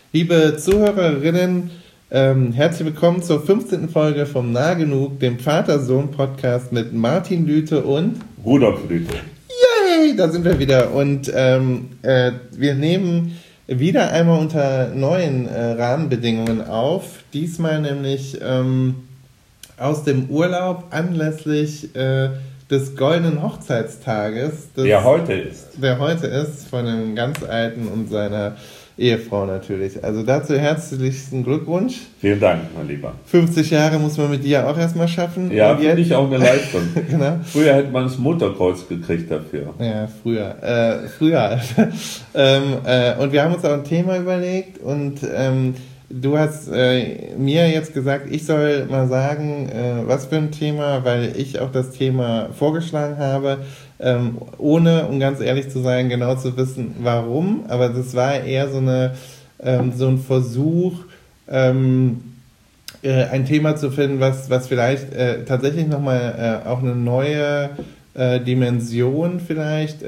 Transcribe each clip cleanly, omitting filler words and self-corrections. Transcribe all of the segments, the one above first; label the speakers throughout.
Speaker 1: Liebe Zuhörerinnen, herzlich willkommen zur 15. Folge vom Nah Genug, dem Vater-Sohn-Podcast mit Martin Lüthe und
Speaker 2: Rudolf Lüthe.
Speaker 1: Yay, da sind wir wieder und wir nehmen wieder einmal unter neuen Rahmenbedingungen auf, diesmal nämlich aus dem Urlaub anlässlich des goldenen Hochzeitstages.
Speaker 2: Der heute ist,
Speaker 1: von einem ganz alten und seiner Ehefrau natürlich. Also dazu herzlichsten Glückwunsch.
Speaker 2: Vielen Dank, mein Lieber.
Speaker 1: 50 Jahre muss man mit dir auch erstmal schaffen.
Speaker 2: Ja, finde ich auch eine Leistung.
Speaker 1: Genau.
Speaker 2: Früher hätte man das Mutterkreuz gekriegt dafür.
Speaker 1: Ja, früher. Und wir haben uns auch ein Thema überlegt und du hast mir jetzt gesagt, ich soll mal sagen, was für ein Thema, weil ich auch das Thema vorgeschlagen habe, ohne, um ganz ehrlich zu sein, genau zu wissen, warum. Aber das war eher so ein Versuch, ein Thema zu finden, was vielleicht tatsächlich nochmal auch eine neue Dimension vielleicht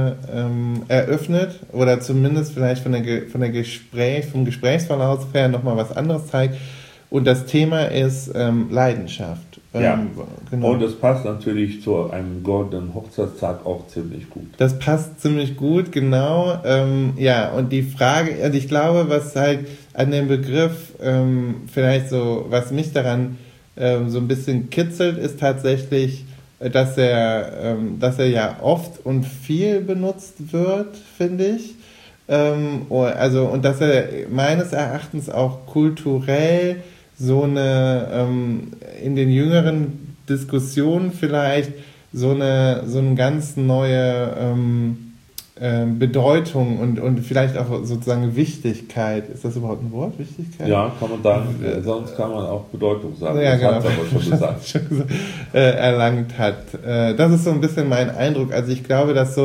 Speaker 1: eröffnet oder zumindest vielleicht vom Gesprächsverlauf her nochmal was anderes zeigt. Und das Thema ist Leidenschaft.
Speaker 2: Ja,
Speaker 1: genau.
Speaker 2: Und es passt natürlich zu einem goldenen Hochzeitstag auch ziemlich gut.
Speaker 1: Das passt ziemlich gut, genau. Ja, und die Frage, also ich glaube, was halt an dem Begriff vielleicht so, was mich daran so ein bisschen kitzelt, ist tatsächlich, dass er ja oft und viel benutzt wird, finde ich. Und dass er meines Erachtens auch kulturell so eine in den jüngeren Diskussionen vielleicht so eine ganz neue Bedeutung und vielleicht auch sozusagen Wichtigkeit. Ist das überhaupt ein Wort? Wichtigkeit?
Speaker 2: Ja, kann man sagen. Sonst kann man auch Bedeutung sagen.
Speaker 1: Ja,
Speaker 2: das
Speaker 1: genau.
Speaker 2: hat aber schon gesagt.
Speaker 1: Erlangt hat. Das ist so ein bisschen mein Eindruck. Also ich glaube, dass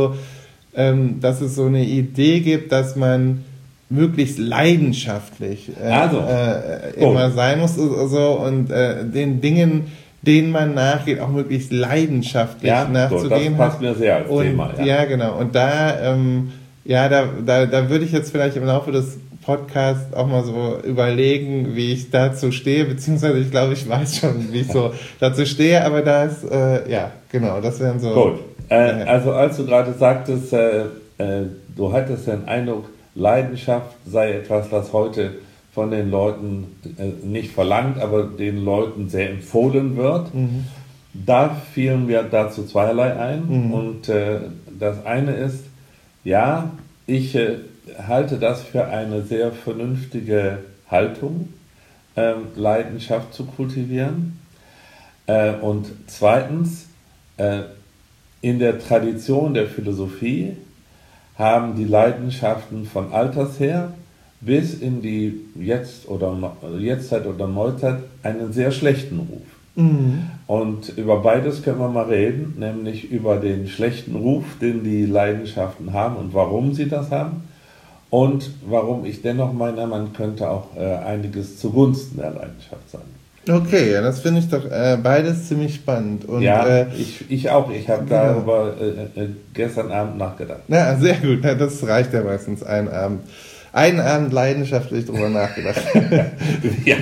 Speaker 1: es so eine Idee gibt, dass man möglichst leidenschaftlich immer sein muss und den Dingen, denen man nachgeht, auch möglichst leidenschaftlich nachzugehen.
Speaker 2: Das passt mir sehr als Thema.
Speaker 1: Ja, genau. Und da würde ich jetzt vielleicht im Laufe des Podcasts auch mal so überlegen, wie ich dazu stehe, beziehungsweise ich glaube, ich weiß schon, wie ich so dazu stehe, aber da ist, genau, das wären so...
Speaker 2: Gut, also als du gerade sagtest, du hattest den Eindruck, Leidenschaft sei etwas, was heute von den Leuten nicht verlangt, aber den Leuten sehr empfohlen wird. Mhm. Da fielen mir dazu zweierlei ein. Mhm. Und das eine ist, ja, ich halte das für eine sehr vernünftige Haltung, Leidenschaft zu kultivieren. Und zweitens, in der Tradition der Philosophie haben die Leidenschaften von Alters her bis in die Jetztzeit oder Neuzeit einen sehr schlechten Ruf. Mhm. Und über beides können wir mal reden, nämlich über den schlechten Ruf, den die Leidenschaften haben und warum sie das haben und warum ich dennoch meine, man könnte auch einiges zugunsten der Leidenschaft sagen.
Speaker 1: Okay, ja, das finde ich doch beides ziemlich spannend. Und,
Speaker 2: ja, ich auch. Ich habe darüber gestern Abend nachgedacht.
Speaker 1: Ja, sehr gut. Ja, das reicht ja meistens einen Abend leidenschaftlich drüber nachgedacht.
Speaker 2: Ja,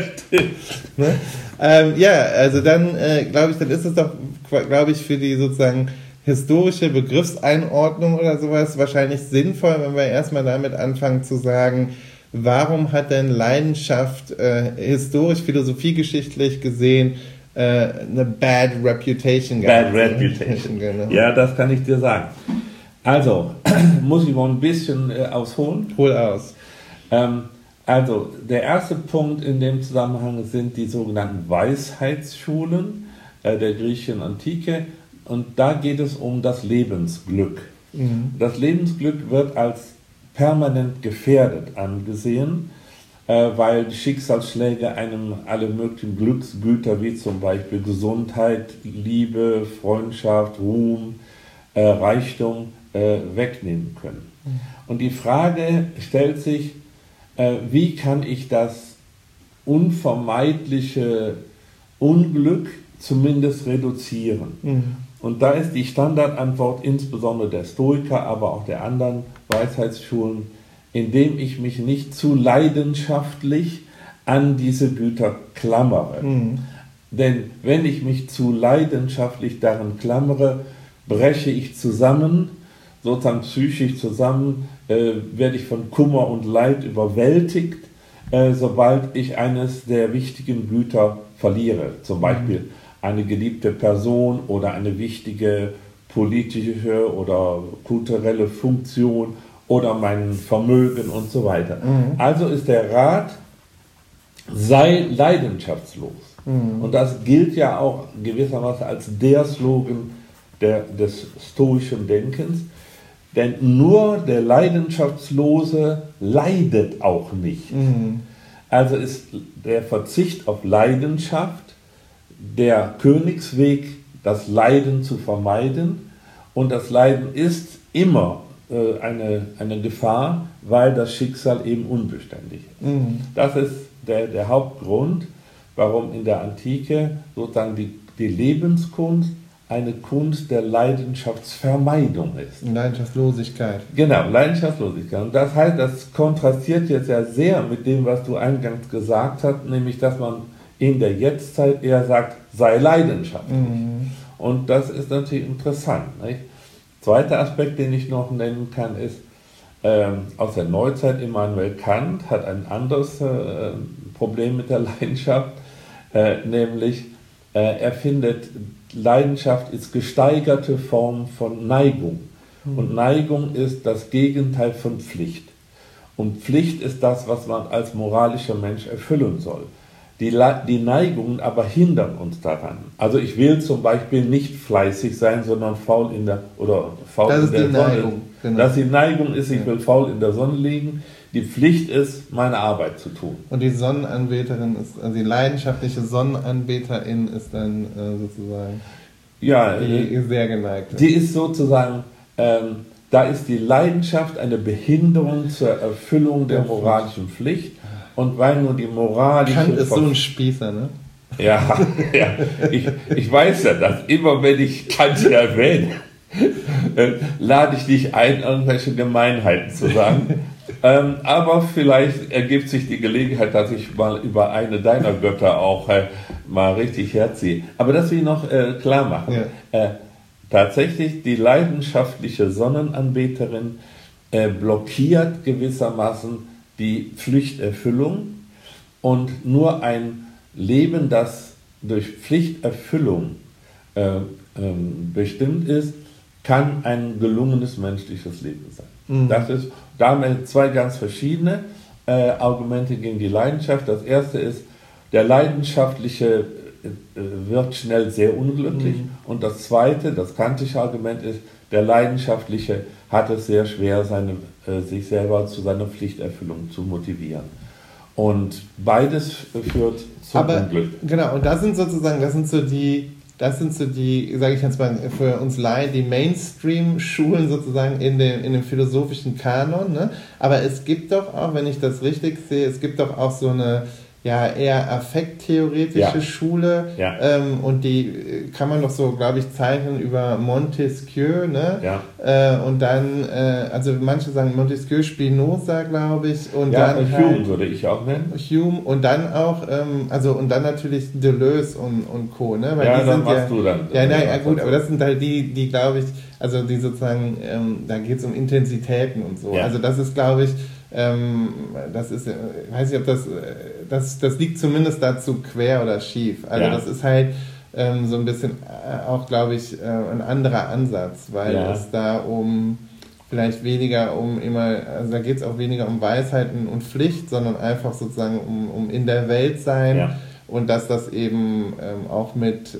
Speaker 1: ne? Also dann glaube ich, dann ist es doch, glaube ich, für die sozusagen historische Begriffseinordnung oder sowas wahrscheinlich sinnvoll, wenn wir erstmal damit anfangen zu sagen, warum hat denn Leidenschaft historisch, philosophiegeschichtlich gesehen eine bad reputation gehabt?
Speaker 2: Bad reputation.
Speaker 1: Genau.
Speaker 2: Ja, das kann ich dir sagen. Also, muss ich mal ein bisschen ausholen?
Speaker 1: Hol aus.
Speaker 2: Also, der erste Punkt in dem Zusammenhang sind die sogenannten Weisheitsschulen der griechischen Antike. Und da geht es um das Lebensglück. Mhm. Das Lebensglück wird als permanent gefährdet angesehen, weil die Schicksalsschläge einem alle möglichen Glücksgüter wie zum Beispiel Gesundheit, Liebe, Freundschaft, Ruhm, Reichtum wegnehmen können. Und die Frage stellt sich, wie kann ich das unvermeidliche Unglück zumindest reduzieren? Mhm. Und da ist die Standardantwort insbesondere der Stoiker, aber auch der anderen Weisheitsschulen, indem ich mich nicht zu leidenschaftlich an diese Güter klammere. Denn wenn ich mich zu leidenschaftlich daran klammere, breche ich zusammen, sozusagen psychisch zusammen, werde ich von Kummer und Leid überwältigt, sobald ich eines der wichtigen Güter verliere. Zum Beispiel eine geliebte Person oder eine wichtige politische oder kulturelle Funktion oder mein Vermögen und so weiter. Also ist der Rat, sei leidenschaftslos. Und das gilt ja auch gewissermaßen als der Slogan des stoischen Denkens, denn nur der Leidenschaftslose leidet auch nicht. Also ist der Verzicht auf Leidenschaft der Königsweg, das Leiden zu vermeiden, und das Leiden ist immer eine Gefahr, weil das Schicksal eben unbeständig ist. Das ist der Hauptgrund, warum in der Antike sozusagen die Lebenskunst eine Kunst der Leidenschaftsvermeidung ist.
Speaker 1: Leidenschaftslosigkeit.
Speaker 2: Genau, Leidenschaftslosigkeit. Und das heißt, das kontrastiert jetzt ja sehr mit dem, was du eingangs gesagt hast, nämlich, dass man in der Jetztzeit eher sagt, sei leidenschaftlich. Und das ist natürlich interessant. Nicht? Zweiter Aspekt, den ich noch nennen kann, ist, aus der Neuzeit, Immanuel Kant hat ein anderes Problem mit der Leidenschaft, nämlich er findet, Leidenschaft ist gesteigerte Form von Neigung. Und Neigung ist das Gegenteil von Pflicht. Und Pflicht ist das, was man als moralischer Mensch erfüllen soll. Die Neigungen aber hindern uns daran. Also ich will zum Beispiel nicht fleißig sein, sondern faul in der Sonne.
Speaker 1: Neigung, genau.
Speaker 2: Dass die Neigung ist, ich will faul in der Sonne liegen. Die Pflicht ist, meine Arbeit zu tun.
Speaker 1: Und die Sonnenanbeterin ist, also die leidenschaftliche Sonnenanbeterin ist dann sozusagen die sehr geneigte.
Speaker 2: Die ist sozusagen, da ist die Leidenschaft eine Behinderung zur Erfüllung der moralischen Pflicht. Und weil nur die moralische...
Speaker 1: Kant ist so ein Spießer, ne?
Speaker 2: Ja, ich weiß ja, dass immer wenn ich Kant erwähne, lade ich dich ein, irgendwelche Gemeinheiten zu sagen. Aber vielleicht ergibt sich die Gelegenheit, dass ich mal über eine deiner Götter auch mal richtig herziehe. Aber das will ich noch klar machen. Ja. Tatsächlich, die leidenschaftliche Sonnenanbeterin blockiert gewissermaßen die Pflichterfüllung, und nur ein Leben, das durch Pflichterfüllung bestimmt ist, kann ein gelungenes menschliches Leben sein. Das ist damit zwei ganz verschiedene Argumente gegen die Leidenschaft. Das erste ist, der Leidenschaftliche wird schnell sehr unglücklich, und das zweite, das kantische Argument ist, der Leidenschaftliche hat es sehr schwer, sich selber zu seiner Pflichterfüllung zu motivieren. Und beides führt zum Unglück.
Speaker 1: Genau, und das sind so die, sage ich jetzt mal, für uns Laien, die Mainstream-Schulen sozusagen in dem philosophischen Kanon. Ne? Aber es gibt doch auch, wenn ich das richtig sehe, es gibt doch auch so eine eher affekttheoretische Schule, und die kann man doch so, glaube ich, zeichnen über Montesquieu, ne? Und dann, also manche sagen Montesquieu, Spinoza, glaube ich, und dann
Speaker 2: Hume halt, würde ich auch nennen.
Speaker 1: Hume und dann auch, und dann natürlich Deleuze und Co., ne? Weil die sind
Speaker 2: machst du dann.
Speaker 1: Gut, aber das sind halt die glaube ich, also die sozusagen, da geht es um Intensitäten und so. Also das ist, glaube ich, das ist, ich weiß nicht, ob das liegt zumindest dazu quer oder schief. Also das ist halt so ein bisschen auch, glaube ich, ein anderer Ansatz, weil es da vielleicht weniger also da geht es auch weniger um Weisheiten und Pflicht, sondern einfach sozusagen um in der Welt sein. Ja. Und dass das eben auch mit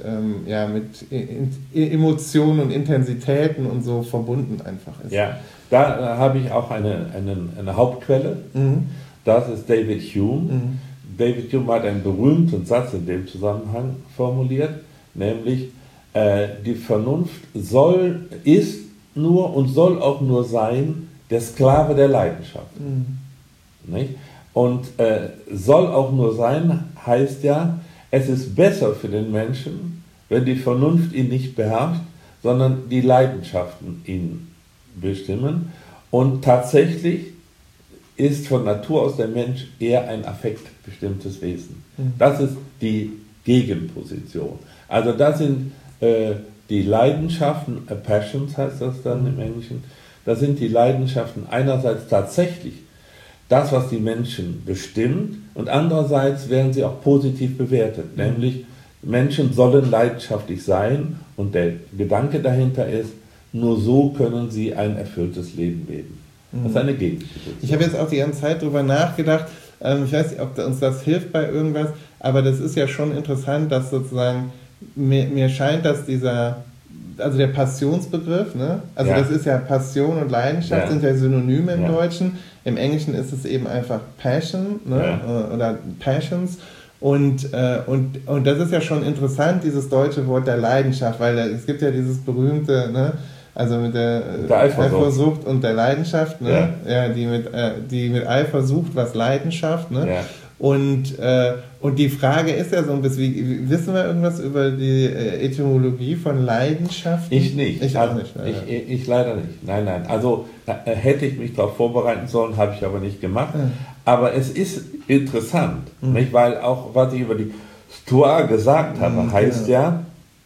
Speaker 1: Emotionen und Intensitäten und so verbunden einfach ist.
Speaker 2: Ja, da habe ich auch eine Hauptquelle. Das ist David Hume. David Hume hat einen berühmten Satz in dem Zusammenhang formuliert, nämlich, die Vernunft ist nur und soll auch nur sein der Sklave der Leidenschaft. Nicht? Und soll auch nur sein, heißt ja, es ist besser für den Menschen, wenn die Vernunft ihn nicht beherrscht, sondern die Leidenschaften ihn bestimmen. Und tatsächlich ist von Natur aus der Mensch eher ein affektbestimmtes Wesen. Das ist die Gegenposition. Also das sind die Leidenschaften, Passions heißt das dann im Englischen, das sind die Leidenschaften einerseits tatsächlich das, was die Menschen bestimmt, und andererseits werden sie auch positiv bewertet, nämlich Menschen sollen leidenschaftlich sein, und der Gedanke dahinter ist, nur so können sie ein erfülltes Leben leben. Das ist eine Gegenposition.
Speaker 1: Ich habe jetzt auch die ganze Zeit darüber nachgedacht, ich weiß nicht, ob uns das hilft bei irgendwas, aber das ist ja schon interessant, dass sozusagen, mir scheint, dass also der Passionsbegriff, ne? Also das ist ja Passion und Leidenschaft, sind ja Synonyme im Deutschen. Im Englischen ist es eben einfach Passion, ne? Oder Passions. Und das ist ja schon interessant, dieses deutsche Wort der Leidenschaft, weil es gibt ja dieses berühmte, ne? Also mit der Eifersucht und der Leidenschaft, ne? Die mit Eifersucht, was Leidenschaft, ne? Und die Frage ist ja so ein bisschen, wissen wir irgendwas über die Etymologie von Leidenschaft?
Speaker 2: Ich nicht.
Speaker 1: Ich auch nicht.
Speaker 2: Ich leider nicht. Nein. Also hätte ich mich darauf vorbereiten sollen, habe ich aber nicht gemacht. Aber es ist interessant, nicht? Weil auch, was ich über die Stoa gesagt habe, heißt ja,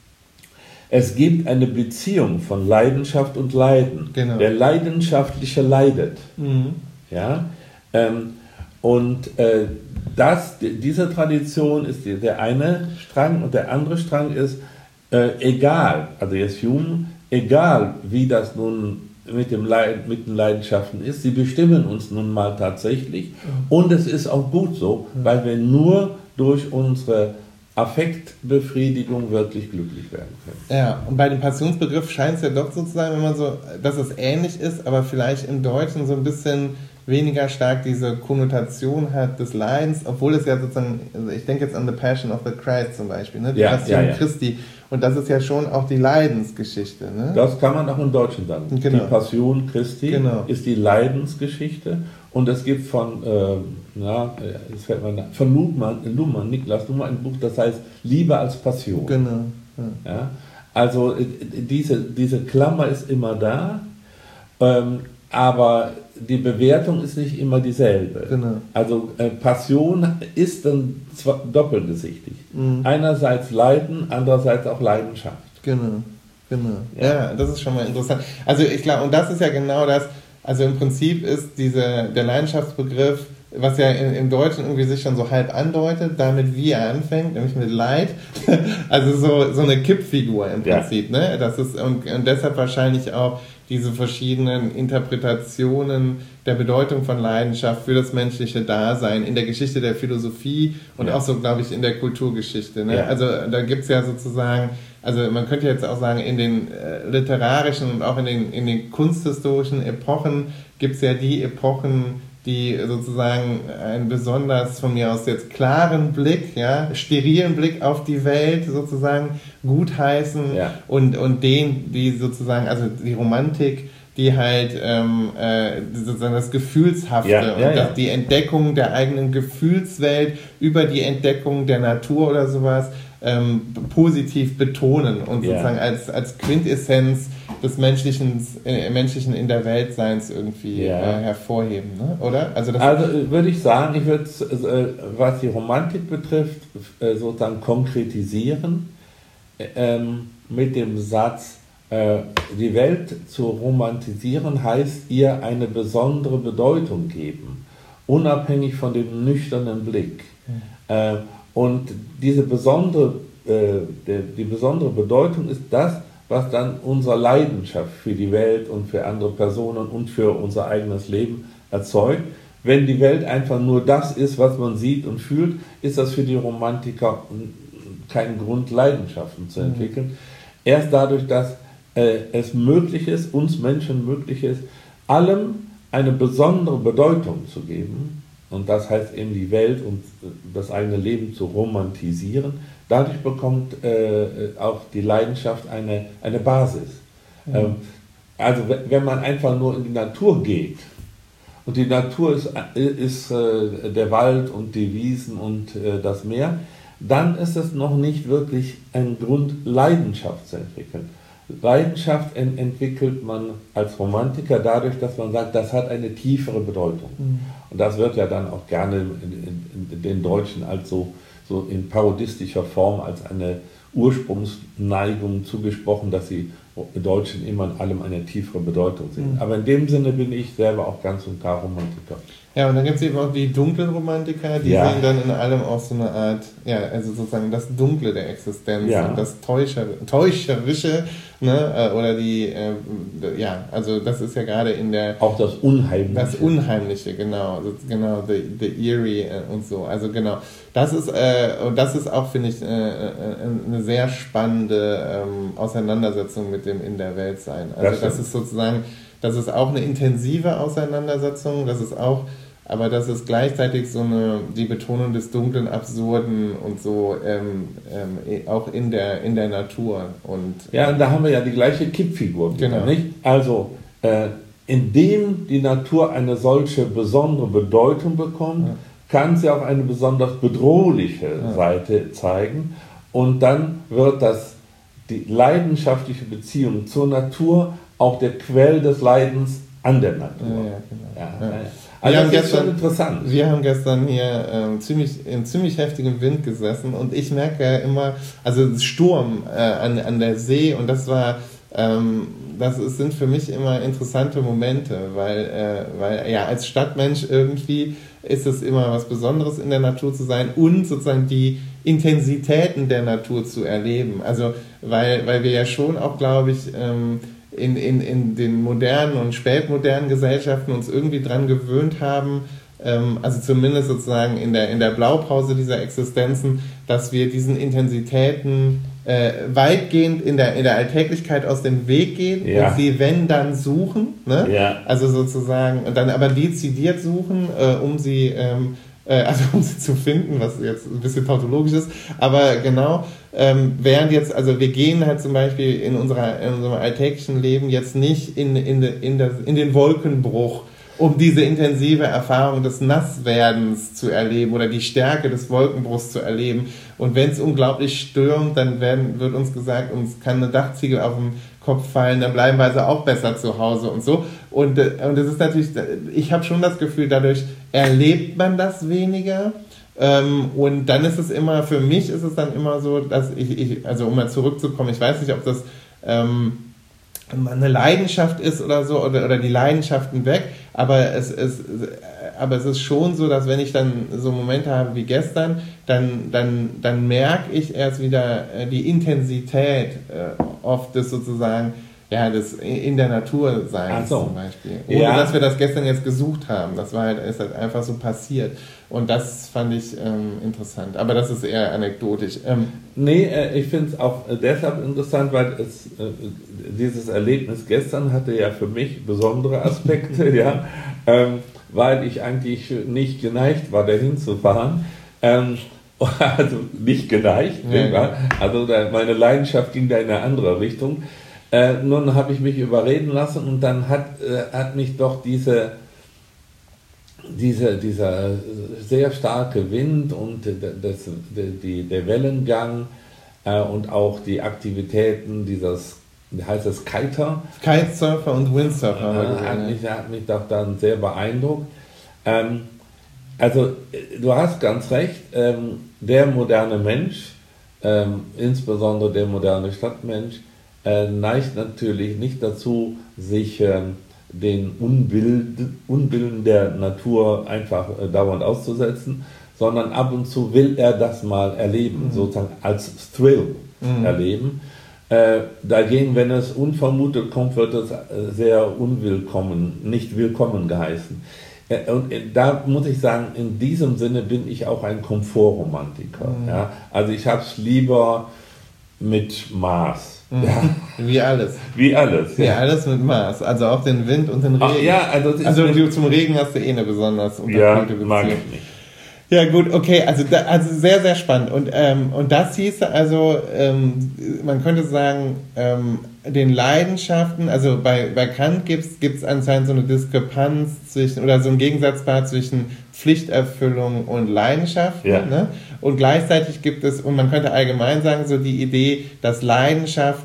Speaker 2: es gibt eine Beziehung von Leidenschaft und Leiden.
Speaker 1: Genau.
Speaker 2: Der Leidenschaftliche leidet. Ja? Und diese Tradition ist der eine Strang, und der andere Strang ist, egal, also jetzt Hume, egal wie das nun mit den Leidenschaften ist, sie bestimmen uns nun mal tatsächlich, und es ist auch gut so, weil wir nur durch unsere Affektbefriedigung wirklich glücklich werden können.
Speaker 1: Ja, und bei dem Passionsbegriff scheint es ja doch so zu sein, wenn man so, dass es ähnlich ist, aber vielleicht im Deutschen so ein bisschen weniger stark diese Konnotation hat des Leidens, obwohl es ja sozusagen, also ich denke jetzt an The Passion of the Christ zum Beispiel, ne? Die Passion Christi, und das ist ja schon auch die Leidensgeschichte. Ne?
Speaker 2: Das kann man auch im Deutschen sagen.
Speaker 1: Genau.
Speaker 2: Die Passion Christi ist die Leidensgeschichte, und es gibt von Niklas Luhmann ein Buch, das heißt Liebe als Passion.
Speaker 1: Genau.
Speaker 2: Ja? Also diese Klammer ist immer da, aber die Bewertung ist nicht immer dieselbe.
Speaker 1: Genau.
Speaker 2: Also Passion ist dann doppelgesichtig. Einerseits Leiden, andererseits auch Leidenschaft.
Speaker 1: Genau. Ja, das ist schon mal interessant. Also ich glaube, und das ist ja genau das, also im Prinzip ist der Leidenschaftsbegriff, was ja im Deutschen irgendwie sich schon so halb andeutet, damit wie er anfängt, nämlich mit Leid, also so eine Kippfigur im Prinzip, ne? Das ist, und deshalb wahrscheinlich auch diese verschiedenen Interpretationen der Bedeutung von Leidenschaft für das menschliche Dasein in der Geschichte der Philosophie und auch so, glaube ich, in der Kulturgeschichte. Ne? Also da gibt es ja sozusagen, also man könnte jetzt auch sagen, in den literarischen und auch in den kunsthistorischen Epochen gibt es ja die Epochen, die sozusagen einen besonders von mir aus jetzt klaren Blick, sterilen Blick auf die Welt sozusagen gutheißen und den, die sozusagen, also die Romantik, die halt sozusagen das Gefühlshafte und die Entdeckung der eigenen Gefühlswelt über die Entdeckung der Natur oder sowas positiv betonen und sozusagen als Quintessenz des menschlichen in der Weltseins irgendwie hervorheben, ne? Oder? Also
Speaker 2: würde ich sagen, ich würde was die Romantik betrifft, sozusagen konkretisieren mit dem Satz, die Welt zu romantisieren heißt ihr eine besondere Bedeutung geben, unabhängig von dem nüchternen Blick. Und diese die besondere Bedeutung ist das, was dann unsere Leidenschaft für die Welt und für andere Personen und für unser eigenes Leben erzeugt. Wenn die Welt einfach nur das ist, was man sieht und fühlt, ist das für die Romantiker kein Grund, Leidenschaften zu entwickeln. Erst dadurch, dass es möglich ist, uns Menschen möglich ist, allem eine besondere Bedeutung zu geben, und das heißt eben die Welt und das eigene Leben zu romantisieren, dadurch bekommt auch die Leidenschaft eine Basis. Also wenn man einfach nur in die Natur geht, und die Natur ist der Wald und die Wiesen und das Meer, dann ist es noch nicht wirklich ein Grund, Leidenschaft zu entwickeln. Leidenschaft entwickelt man als Romantiker dadurch, dass man sagt, das hat eine tiefere Bedeutung. Und das wird ja dann auch gerne in den Deutschen als so in parodistischer Form als eine Ursprungsneigung zugesprochen, dass die Deutschen immer in allem eine tiefere Bedeutung sehen. Aber in dem Sinne bin ich selber auch ganz und gar Romantiker.
Speaker 1: Ja, und dann gibt es eben auch die dunklen Romantiker, die sehen dann in allem auch so eine Art, also sozusagen das Dunkle der Existenz und das Täuscherische, ne, oder die, also das ist ja gerade in der...
Speaker 2: Auch das Unheimliche.
Speaker 1: Das Unheimliche, genau, the eerie und so, also genau. Das ist auch, finde ich, eine sehr spannende Auseinandersetzung mit dem In der Welt sein. Also das ist sozusagen, das ist auch eine intensive Auseinandersetzung, aber das ist gleichzeitig die Betonung des Dunklen, Absurden und so, auch in der Natur. Und
Speaker 2: da haben wir ja die gleiche Kippfigur.
Speaker 1: Genau.
Speaker 2: Nicht? Also, indem die Natur eine solche besondere Bedeutung bekommt, kann sie auch eine besonders bedrohliche Seite zeigen. Und dann wird die leidenschaftliche Beziehung zur Natur auch der Quell des Leidens an der Natur. Also das ist schon interessant.
Speaker 1: Wir haben gestern hier in ziemlich heftigem Wind gesessen und ich merke ja immer, also Sturm an der See, und das sind für mich immer interessante Momente, weil als Stadtmensch irgendwie ist es immer was Besonderes, in der Natur zu sein und sozusagen die Intensitäten der Natur zu erleben. Also weil wir ja schon auch, glaube ich, in den modernen und spätmodernen Gesellschaften uns irgendwie dran gewöhnt haben, also zumindest sozusagen in der Blaupause dieser Existenzen, dass wir diesen Intensitäten weitgehend in der Alltäglichkeit aus dem Weg gehen und sie, wenn, dann suchen, ne? Also sozusagen, und dann aber dezidiert suchen, um sie zu finden, was jetzt ein bisschen tautologisch ist, aber genau, während jetzt, also wir gehen halt zum Beispiel in unserem alltäglichen Leben jetzt nicht in den Wolkenbruch, um diese intensive Erfahrung des Nasswerdens zu erleben oder die Stärke des Wolkenbruchs zu erleben. Und wenn es unglaublich stürmt, dann wird uns gesagt, uns kann eine Dachziegel auf den Kopf fallen, dann bleiben wir also auch besser zu Hause und so. Und das ist natürlich, ich habe schon das Gefühl, dadurch erlebt man das weniger. Und dann ist es immer, für mich ist es dann immer so, dass also um mal zurückzukommen, ich weiß nicht, ob das eine Leidenschaft ist oder so, oder die Leidenschaften weg, aber es ist schon so, dass wenn ich dann so Momente habe wie gestern, dann merke ich erst wieder die Intensität oft des sozusagen, des in der Natur Seins zum Beispiel. Ohne dass wir das gestern jetzt gesucht haben. Das ist halt einfach so passiert. Und das fand ich interessant. Aber das ist eher anekdotisch.
Speaker 2: Ich finde es auch deshalb interessant, weil dieses Erlebnis gestern hatte ja für mich besondere Aspekte, weil ich eigentlich nicht geneigt war, dahin zu fahren. Also nicht geneigt, also meine Leidenschaft ging da in eine andere Richtung. Nun habe ich mich überreden lassen und dann hat mich doch dieser sehr starke Wind und der Wellengang und auch die Aktivitäten wie heißt das,
Speaker 1: Kitesurfer und Windsurfer.
Speaker 2: Hat mich doch dann sehr beeindruckt. Also du hast ganz recht, der moderne Mensch, insbesondere der moderne Stadtmensch, neigt natürlich nicht dazu, sich den Unbilden der Natur einfach dauernd auszusetzen, sondern ab und zu will er das mal erleben, sozusagen als Thrill erleben. Dagegen, wenn es unvermutet kommt, wird es sehr nicht willkommen geheißen. Und da muss ich sagen, in diesem Sinne bin ich auch ein Komfortromantiker. Also ich habe es lieber mit Maß.
Speaker 1: Wie alles.
Speaker 2: Wie alles.
Speaker 1: Wie alles mit Maß. Also auch den Wind und den Regen. Also zum Regen hast du eine besonders
Speaker 2: unterkühlte Beziehung. Mag ich nicht.
Speaker 1: Ja gut, okay, also sehr, sehr spannend. Und das hieß also, man könnte sagen, den Leidenschaften, also bei Kant gibt's anscheinend so eine Diskrepanz oder so ein Gegensatzpaar zwischen Pflichterfüllung und Leidenschaft.
Speaker 2: Ja.
Speaker 1: Ne? Und gleichzeitig gibt es, und man könnte allgemein sagen, so die Idee, dass Leidenschaft,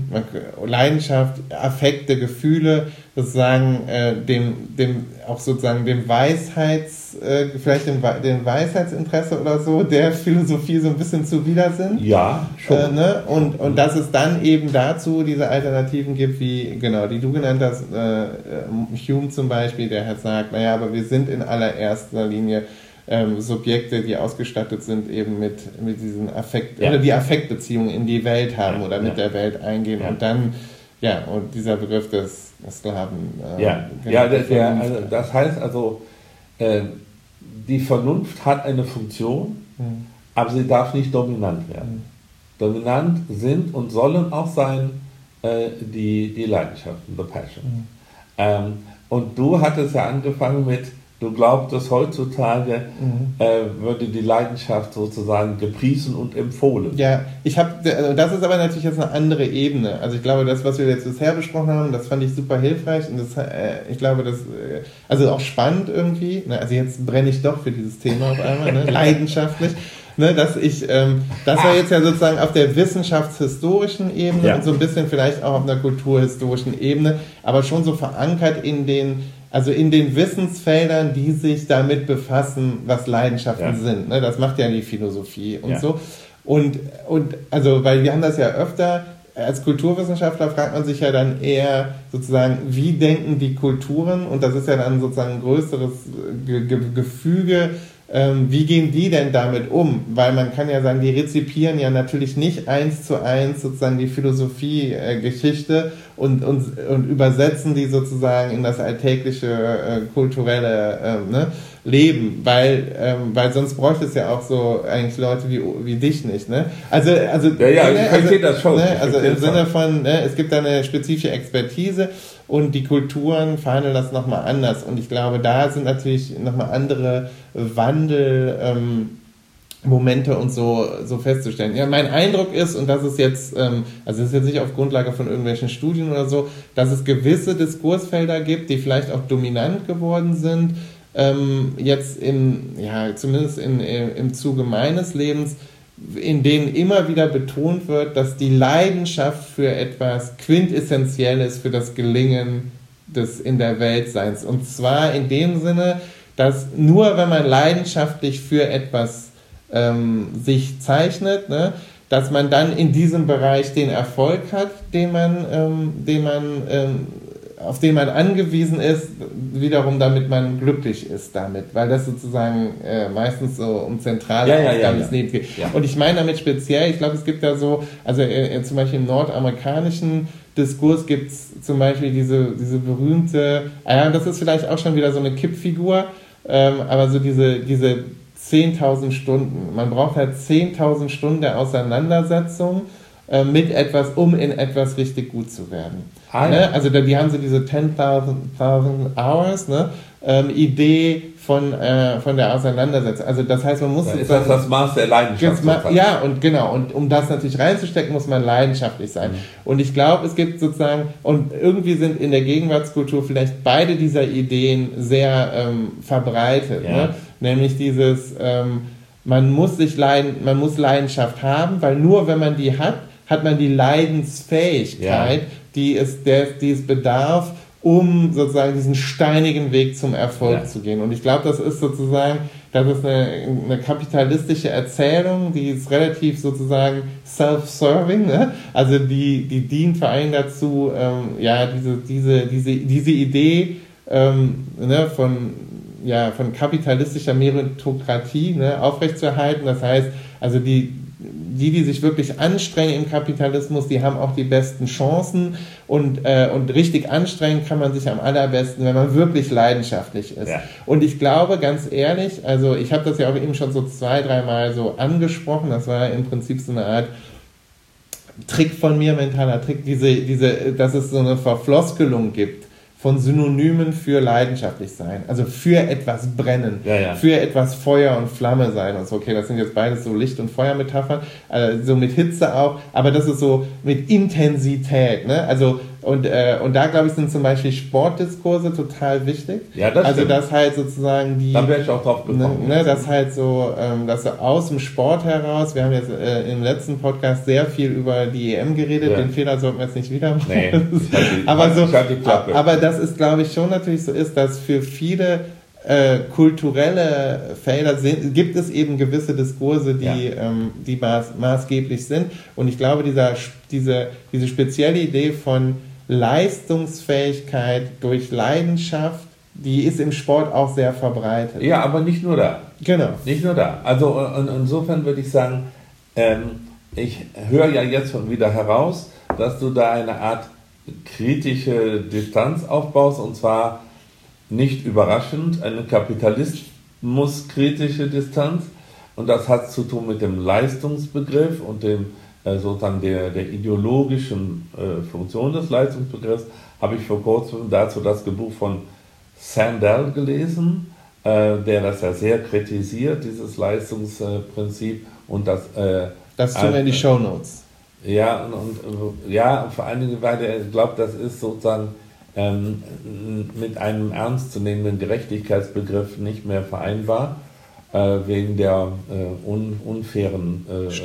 Speaker 1: Affekte, Gefühle sozusagen auch sozusagen dem vielleicht dem Weisheitsinteresse oder so, der Philosophie so ein bisschen zuwider sind.
Speaker 2: Ja, schon.
Speaker 1: Ne? Und dass es dann eben dazu diese Alternativen gibt, wie, genau, die du genannt hast, Hume zum Beispiel, der halt sagt, naja, aber wir sind in allererster Linie Subjekte, die ausgestattet sind eben mit diesen oder die Affektbeziehungen in die Welt haben oder mit der Welt eingehen und dann, und dieser Begriff des Sklaven.
Speaker 2: Das heißt also, die Vernunft hat eine Funktion, aber sie darf nicht dominant werden. Dominant sind und sollen auch sein die Leidenschaften, the passion. Und du hattest ja angefangen mit, du glaubst, heutzutage würde die Leidenschaft sozusagen gepriesen und empfohlen.
Speaker 1: Ja, das ist aber natürlich jetzt eine andere Ebene. Also ich glaube, das, was wir jetzt bisher besprochen haben, das fand ich super hilfreich und ich glaube, das also auch spannend irgendwie. Ne? Also jetzt brenne ich doch für dieses Thema auf einmal, ne? Leidenschaftlich. Ne, das war jetzt ja sozusagen auf der wissenschaftshistorischen Ebene und so ein bisschen vielleicht auch auf einer kulturhistorischen Ebene, aber schon so verankert in den Wissensfeldern, die sich damit befassen, was Leidenschaften sind. Ne? Das macht ja die Philosophie und so. Und also, weil wir haben das ja öfter, als Kulturwissenschaftler fragt man sich ja dann eher sozusagen, wie denken die Kulturen? Und das ist ja dann sozusagen ein größeres Gefüge. Wie gehen die denn damit um? Weil man kann ja sagen, die rezipieren ja natürlich nicht 1:1 sozusagen die Philosophie-Geschichte und übersetzen die sozusagen in das alltägliche kulturelle Leben, weil sonst bräuchte es ja auch so eigentlich Leute wie dich nicht, ne? Also
Speaker 2: ich verstehe das schon.
Speaker 1: Ne? Also im Sinne von, ne, es gibt da eine spezifische Expertise und die Kulturen verhandeln das nochmal anders und ich glaube, da sind natürlich nochmal andere Momente und so festzustellen. Ja, mein Eindruck ist, und das ist jetzt, also das ist jetzt nicht auf Grundlage von irgendwelchen Studien oder so, dass es gewisse Diskursfelder gibt, die vielleicht auch dominant geworden sind, jetzt zumindest im Zuge meines Lebens, in denen immer wieder betont wird, dass die Leidenschaft für etwas Quintessentielles für das Gelingen des in der Weltseins. Und zwar in dem Sinne, dass nur wenn man leidenschaftlich für etwas sich zeichnet, ne, dass man dann in diesem Bereich den Erfolg hat, auf den man angewiesen ist, wiederum damit man glücklich ist damit, weil das sozusagen meistens so um zentrale Aufgaben des Lebens geht. Ja. Und ich meine damit speziell, ich glaube, es gibt da so, also zum Beispiel im nordamerikanischen Diskurs gibt es zum Beispiel diese berühmte, das ist vielleicht auch schon wieder so eine Kippfigur, aber so diese 10.000 Stunden. Man braucht halt 10.000 Stunden der Auseinandersetzung mit etwas, um in etwas richtig gut zu werden. Ne? Also die haben so diese 10.000 Hours, ne? Idee von der Auseinandersetzung. Also das heißt, man muss...
Speaker 2: Dann ist das Maß der Leidenschaft.
Speaker 1: Ja, und genau. Und um das natürlich reinzustecken, muss man leidenschaftlich sein. Und ich glaube, es gibt sozusagen... Und irgendwie sind in der Gegenwartskultur vielleicht beide dieser Ideen sehr verbreitet. Ja. Ne? Nämlich dieses... man muss Leidenschaft haben, weil nur wenn man die hat man die Leidensfähigkeit, die es bedarf, um sozusagen diesen steinigen Weg zum Erfolg zu gehen. Und ich glaube, das ist eine kapitalistische Erzählung, die ist relativ sozusagen self-serving, ne? Also die dient vor allem dazu, diese Idee von kapitalistischer Meritokratie, ne, aufrechtzuerhalten. Das heißt, also die sich wirklich anstrengen im Kapitalismus, die haben auch die besten Chancen und richtig anstrengen kann man sich am allerbesten, wenn man wirklich leidenschaftlich ist. Ja. Und ich glaube, ganz ehrlich, also ich habe das ja auch eben schon so 2-3 Mal so angesprochen, das war im Prinzip so eine Art Trick von mir, mentaler Trick, dass es so eine Verfloskelung gibt von Synonymen für leidenschaftlich sein, also für etwas brennen, für etwas Feuer und Flamme sein und so. Okay, das sind jetzt beides so Licht- und Feuermetaphern, so mit Hitze auch, aber das ist so mit Intensität, ne? Also und da glaube ich, sind zum Beispiel Sportdiskurse total wichtig.
Speaker 2: Ja, das
Speaker 1: also
Speaker 2: stimmt.
Speaker 1: dass halt sozusagen die...
Speaker 2: Da wäre ich auch drauf gekommen.
Speaker 1: dass halt so, dass so aus dem Sport heraus, wir haben jetzt im letzten Podcast sehr viel über die EM geredet, den Fehler sollten wir jetzt nicht wieder machen.
Speaker 2: Nee,
Speaker 1: aber das ist, glaube ich, schon natürlich so ist, dass für viele kulturelle Felder gibt es eben gewisse Diskurse, die maßgeblich sind. Und ich glaube, diese spezielle Idee von Leistungsfähigkeit durch Leidenschaft, die ist im Sport auch sehr verbreitet.
Speaker 2: Ja, aber nicht nur da.
Speaker 1: Genau.
Speaker 2: Nicht nur da. Also insofern würde ich sagen, ich höre ja jetzt schon wieder heraus, dass du da eine Art kritische Distanz aufbaust, und zwar nicht überraschend, eine kapitalismuskritische Distanz, und das hat zu tun mit dem Leistungsbegriff und dem sozusagen der ideologischen Funktion des Leistungsbegriffs. Habe ich vor kurzem dazu das Buch von Sandel gelesen, der das ja sehr kritisiert, dieses Leistungsprinzip, und das
Speaker 1: tun wir in die Shownotes.
Speaker 2: Ja, und vor allen Dingen, weil er glaubt, das ist sozusagen mit einem ernstzunehmenden Gerechtigkeitsbegriff nicht Vereinbar, wegen der unfairen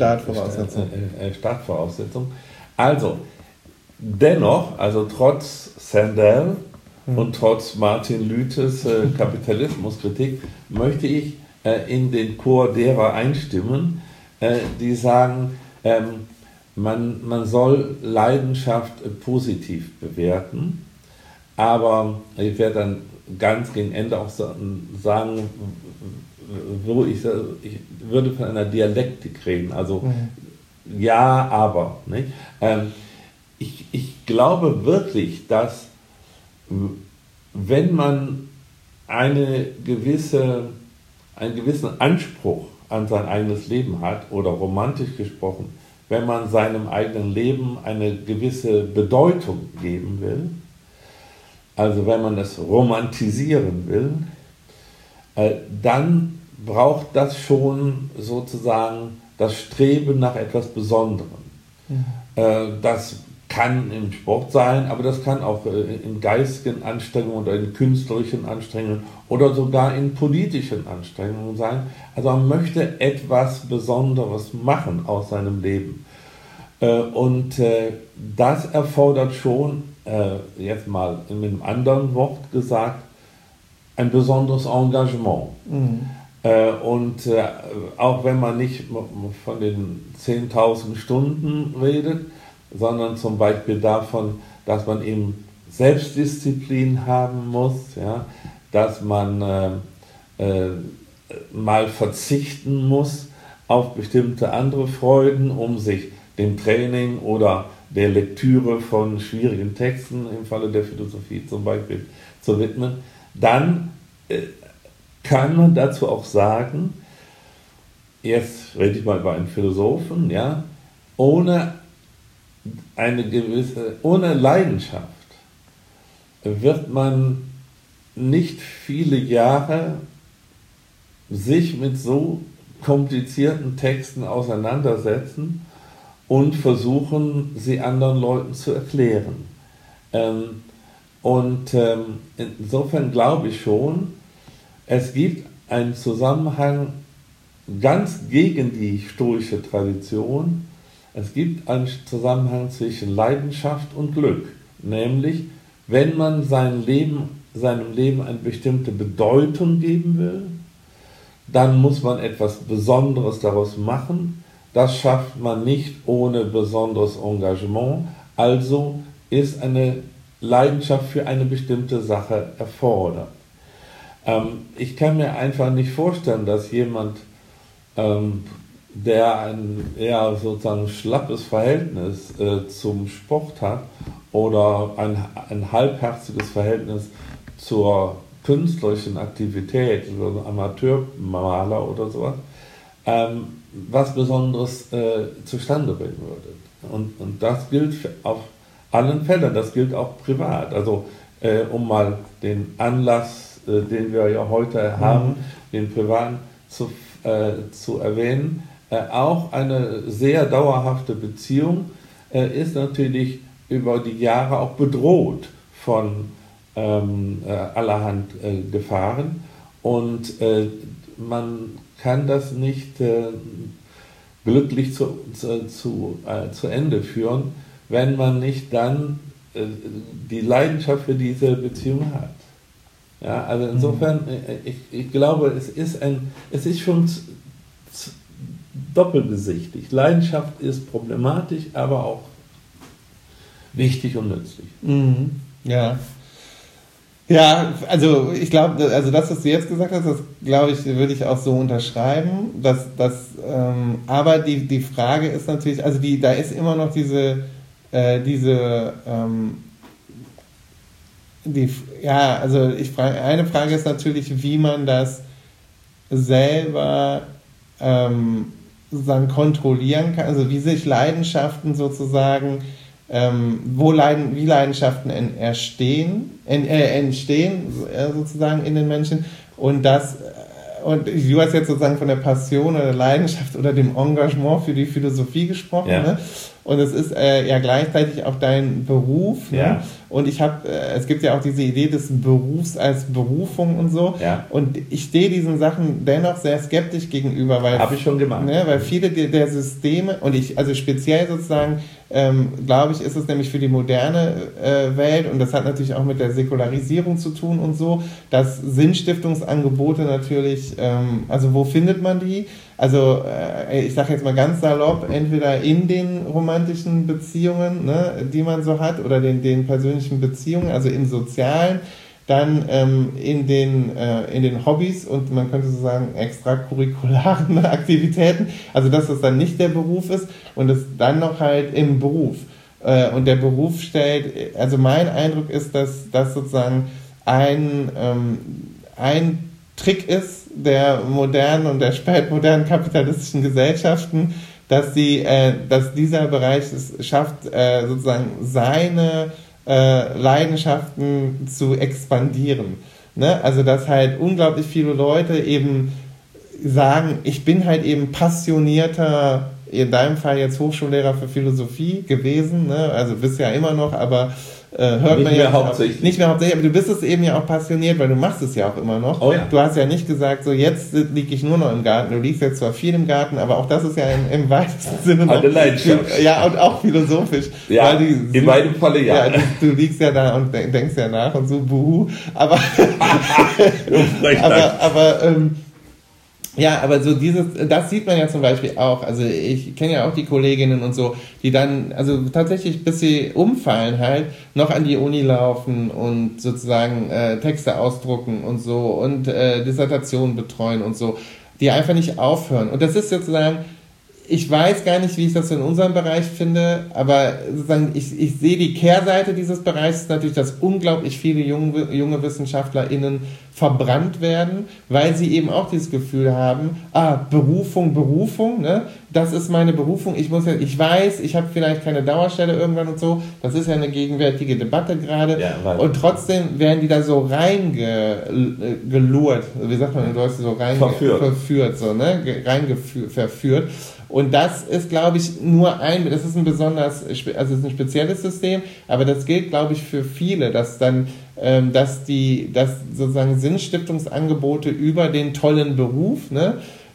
Speaker 2: Startvoraussetzung. Also, dennoch, also trotz Sandel und trotz Martin Lüthes Kapitalismuskritik, möchte ich in den Chor derer einstimmen, die sagen, man soll Leidenschaft positiv bewerten. Aber ich werde dann ganz gegen Ende auch sagen, wo ich würde von einer Dialektik reden. Also ja, aber. Nicht? Ich glaube wirklich, dass wenn man einen gewissen Anspruch an sein eigenes Leben hat, oder romantisch gesprochen, wenn man seinem eigenen Leben eine gewisse Bedeutung geben will, also wenn man es romantisieren will, dann braucht das schon sozusagen das Streben nach etwas Besonderem. Das kann im Sport sein, aber das kann auch in geistigen Anstrengungen oder in künstlerischen Anstrengungen oder sogar in politischen Anstrengungen sein. Also man möchte etwas Besonderes machen aus seinem Leben. Und das erfordert schon, jetzt mal mit einem anderen Wort gesagt, ein besonderes Engagement. Und auch wenn man nicht von den 10.000 Stunden redet, sondern zum Beispiel davon, dass man eben Selbstdisziplin haben muss, ja, dass man mal verzichten muss auf bestimmte andere Freuden, um sich dem Training oder der Lektüre von schwierigen Texten, im Falle der Philosophie zum Beispiel, zu widmen, dann kann man dazu auch sagen, jetzt rede ich mal über einen Philosophen, ja, ohne Leidenschaft wird man nicht viele Jahre sich mit so komplizierten Texten auseinandersetzen und versuchen, sie anderen Leuten zu erklären. Insofern glaube ich schon, es gibt einen Zusammenhang ganz gegen die stoische Tradition. Es gibt einen Zusammenhang zwischen Leidenschaft und Glück. Nämlich, wenn man seinem Leben eine bestimmte Bedeutung geben will, dann muss man etwas Besonderes daraus machen. Das schafft man nicht ohne besonderes Engagement. Also ist eine Leidenschaft für eine bestimmte Sache erfordert. Ich kann mir einfach nicht vorstellen, dass jemand, der ein eher sozusagen schlappes Verhältnis zum Sport hat oder ein halbherziges Verhältnis zur künstlerischen Aktivität, so ein Amateurmaler oder sowas, was Besonderes zustande bringen würde. Und das gilt auf allen Fällen, das gilt auch privat. Also um mal den Anlass, den wir ja heute haben, den privaten zu erwähnen, auch eine sehr dauerhafte Beziehung ist natürlich über die Jahre auch bedroht von allerhand Gefahren und man kann das nicht glücklich zu Ende führen, wenn man nicht dann die Leidenschaft für diese Beziehung hat. Ja, also insofern, ich glaube, es ist schon doppelgesichtig. Leidenschaft ist problematisch, aber auch wichtig und nützlich.
Speaker 1: Mhm. Ja. Ja, also ich glaube, also das, was du jetzt gesagt hast, das glaube ich, würde ich auch so unterschreiben. Aber die Frage ist natürlich, also da ist immer noch eine Frage ist natürlich, wie man das selber sozusagen kontrollieren kann, also wie sich Leidenschaften sozusagen wie Leidenschaften entstehen sozusagen in den Menschen und du hast jetzt sozusagen von der Passion oder der Leidenschaft oder dem Engagement für die Philosophie gesprochen, ja. Ne? Und es ist ja gleichzeitig auch dein Beruf, ne? Ja. Und es gibt ja auch diese Idee des Berufs als Berufung und so. Ja. Und ich stehe diesen Sachen dennoch sehr skeptisch gegenüber, weil
Speaker 2: habe ich schon gemacht.
Speaker 1: Ne, weil viele der Systeme und also speziell sozusagen glaube ich, ist es nämlich für die moderne Welt und das hat natürlich auch mit der Säkularisierung zu tun und so, dass Sinnstiftungsangebote natürlich, also wo findet man die? Also ich sage jetzt mal ganz salopp, entweder in den romantischen Beziehungen, ne, die man so hat, oder den persönlichen Beziehungen, also im Sozialen, dann in den Hobbys und man könnte so sagen extracurricularen Aktivitäten, also dass das dann nicht der Beruf ist und es dann noch halt im Beruf. Und der Beruf stellt, also mein Eindruck ist, dass das sozusagen ein Trick ist der modernen und der spätmodernen kapitalistischen Gesellschaften, dass dieser Bereich es schafft, sozusagen seine Leidenschaften zu expandieren. Ne? Also dass halt unglaublich viele Leute eben sagen, ich bin halt eben passionierter, in deinem Fall jetzt Hochschullehrer für Philosophie gewesen, ne? Also bist ja immer noch, aber hört man ja nicht mehr hauptsächlich, aber du bist es eben ja auch passioniert, weil du machst es ja auch immer noch.
Speaker 2: Oh ja.
Speaker 1: Du hast ja nicht gesagt, so jetzt liege ich nur noch im Garten. Du liegst jetzt zwar viel im Garten, aber auch das ist ja im weitesten Sinne noch
Speaker 2: eine Leidenschaft.
Speaker 1: Ja, und auch philosophisch.
Speaker 2: Ja, in beiden Falle ja.
Speaker 1: Du liegst ja da und denkst ja nach und so, buhu. Aber ja, aber so das sieht man ja zum Beispiel auch, also ich kenne ja auch die Kolleginnen und so, die dann, also tatsächlich bis sie umfallen halt, noch an die Uni laufen und sozusagen Texte ausdrucken und so und Dissertationen betreuen und so, die einfach nicht aufhören. Und das ist sozusagen, ich weiß gar nicht, wie ich das in unserem Bereich finde, aber sozusagen ich sehe die Kehrseite dieses Bereichs natürlich, dass unglaublich viele junge WissenschaftlerInnen verbrannt werden, weil sie eben auch dieses Gefühl haben, Berufung, ne? Das ist meine Berufung, ich weiß, ich habe vielleicht keine Dauerstelle irgendwann und so, das ist ja eine gegenwärtige Debatte gerade, ja, und trotzdem werden die da so reingelurrt, wie sagt man in Deutsch, so verführt, so, ne? Verführt. Und das ist, glaube ich, das ist ein spezielles System, aber das gilt, glaube ich, für viele, dass dann, dass sozusagen Sinnstiftungsangebote über den tollen Beruf, ne,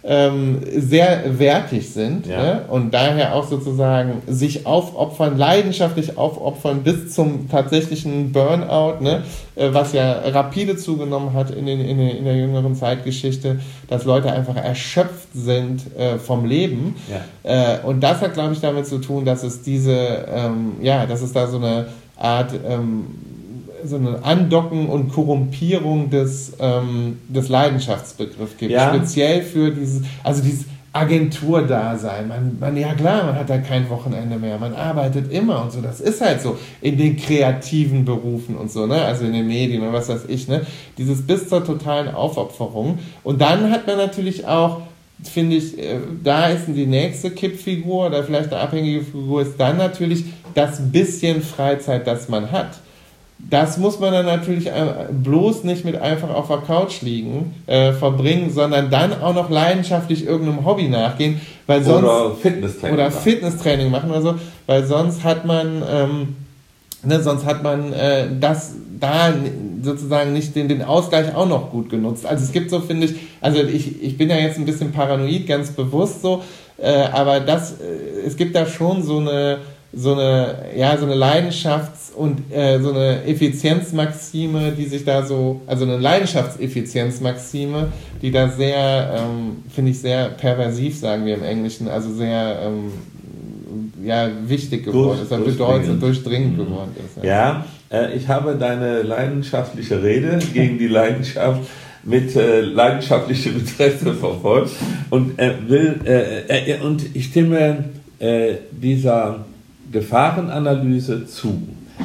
Speaker 1: sehr wertig sind, ja. Ne? Und daher auch sozusagen sich leidenschaftlich aufopfern bis zum tatsächlichen Burnout, ne? Was ja rapide zugenommen hat in der jüngeren Zeitgeschichte, dass Leute einfach erschöpft sind vom Leben. Ja. Und das hat, glaube ich, damit zu tun, dass es dass es da so eine Art so eine Andocken und Korrumpierung des Leidenschaftsbegriffs gibt. Ja. Speziell für dieses Agenturdasein. Man hat da kein Wochenende mehr. Man arbeitet immer und so. Das ist halt so in den kreativen Berufen und so, ne? Also in den Medien oder was weiß ich, ne? Dieses bis zur totalen Aufopferung. Und dann hat man natürlich auch, finde ich, da ist die nächste Kippfigur oder vielleicht eine abhängige Figur, ist dann natürlich das bisschen Freizeit, das man hat. Das muss man dann natürlich bloß nicht mit einfach auf der Couch liegen verbringen, sondern dann auch noch leidenschaftlich irgendeinem Hobby nachgehen, weil sonst
Speaker 2: oder Fitnesstraining
Speaker 1: machen oder so, weil sonst hat man Ne, sonst hat man das da sozusagen nicht den Ausgleich auch noch gut genutzt. Also es gibt so, finde ich, also ich bin ja jetzt ein bisschen paranoid, ganz bewusst so, aber es gibt da schon so eine Leidenschafts- und so eine Effizienzmaxime, die sich da so, also eine Leidenschaftseffizienzmaxime, die da sehr, finde ich, sehr perversiv, sagen wir im Englischen, also sehr wichtig geworden ist, bedeutend durchdringend geworden ist.
Speaker 2: Ja, ich habe deine leidenschaftliche Rede gegen die Leidenschaft mit leidenschaftlichem Interesse verfolgt und und ich stimme dieser Gefahrenanalyse zu.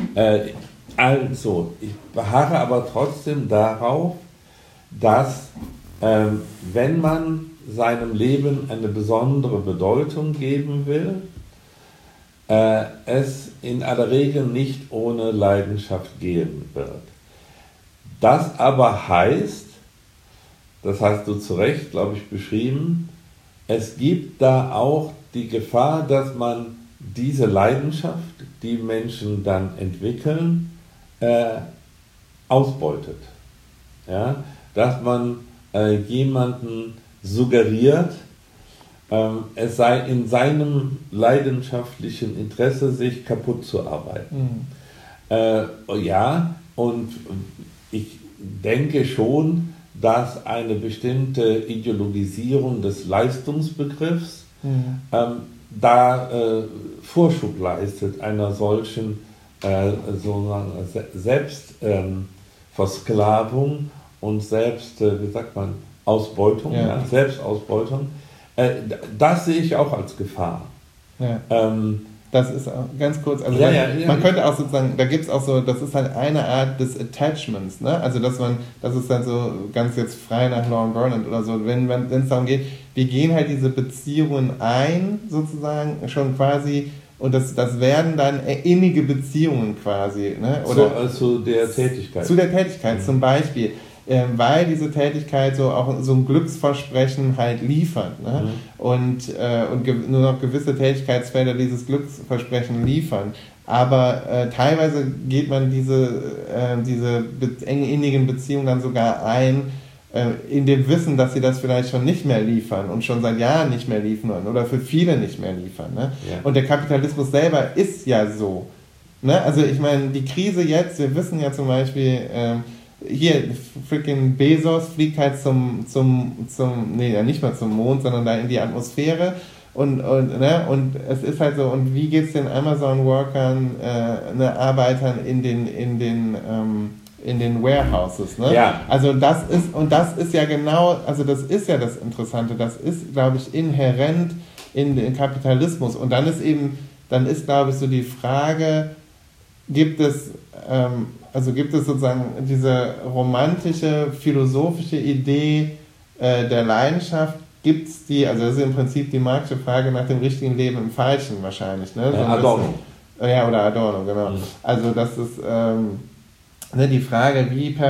Speaker 2: Also, ich beharre aber trotzdem darauf, dass wenn man seinem Leben eine besondere Bedeutung geben will, es in aller Regel nicht ohne Leidenschaft gehen wird. Das aber heißt, das hast du zu Recht, glaube ich, beschrieben, es gibt da auch die Gefahr, dass man diese Leidenschaft, die Menschen dann entwickeln, ausbeutet. Ja? Dass man jemanden suggeriert, es sei in seinem leidenschaftlichen Interesse, sich kaputt zu arbeiten. Ja, und ich denke schon, dass eine bestimmte Ideologisierung des Leistungsbegriffs da Vorschub leistet einer solchen Selbstversklavung und Ausbeutung, Selbstausbeutung. Das sehe ich auch als Gefahr.
Speaker 1: Ja. Das ist auch, ganz kurz, also man könnte auch sozusagen, da gibt es auch so, das ist halt eine Art des Attachments, ne? Also das ist dann so ganz jetzt frei nach Lauren Burnett oder so, wenn es darum geht, wir gehen halt diese Beziehungen ein, sozusagen, schon quasi, und das werden dann innige Beziehungen quasi, ne? Oder
Speaker 2: zu der Tätigkeit.
Speaker 1: Zu der Tätigkeit zum Beispiel. Weil diese Tätigkeit so auch so ein Glücksversprechen halt liefert, ne? Und nur noch gewisse Tätigkeitsfelder dieses Glücksversprechen liefern. Aber teilweise geht man diese innigen Beziehungen dann sogar ein, in dem Wissen, dass sie das vielleicht schon nicht mehr liefern und schon seit Jahren nicht mehr liefern oder für viele nicht mehr liefern. Ne? Ja. Und der Kapitalismus selber ist ja so. Ne? Also ich meine, die Krise jetzt, wir wissen ja zum Beispiel, hier, freaking Bezos fliegt halt nicht mal zum Mond, sondern da in die Atmosphäre und es ist halt so, und wie geht's den Amazon-Workern, Arbeitern in den Warehouses, ne? Ja. Also das ist ja genau, also das ist ja das Interessante, das ist, glaube ich, inhärent in den Kapitalismus, und dann ist glaube ich so die Frage, gibt es sozusagen diese romantische, philosophische Idee der Leidenschaft, gibt es die, also das ist im Prinzip die Marxische Frage nach dem richtigen Leben im Falschen wahrscheinlich, ne? So
Speaker 2: Adorno.
Speaker 1: Ja, oder Adorno, genau. Also das ist die Frage,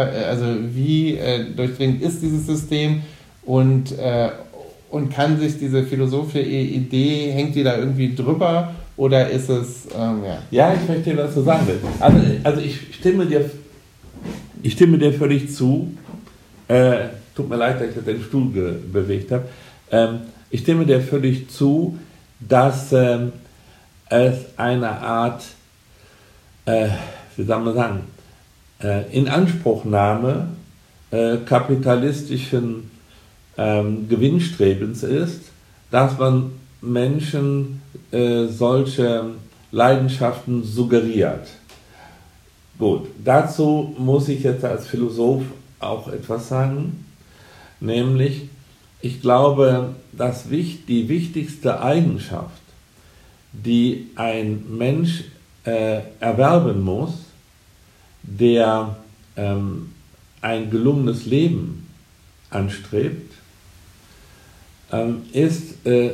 Speaker 1: wie durchdringend ist dieses System und kann sich diese philosophische Idee, hängt die da irgendwie drüber? Oder ist es,
Speaker 2: Ja, ich verstehe, was du sagen willst. Also ich stimme dir völlig zu. Tut mir leid, dass ich den Stuhl bewegt habe. Ich stimme dir völlig zu, dass es eine Art, Inanspruchnahme kapitalistischen Gewinnstrebens ist, dass man Menschen solche Leidenschaften suggeriert. Gut, dazu muss ich jetzt als Philosoph auch etwas sagen, nämlich, ich glaube, dass die wichtigste Eigenschaft, die ein Mensch erwerben muss, der ein gelungenes Leben anstrebt, ist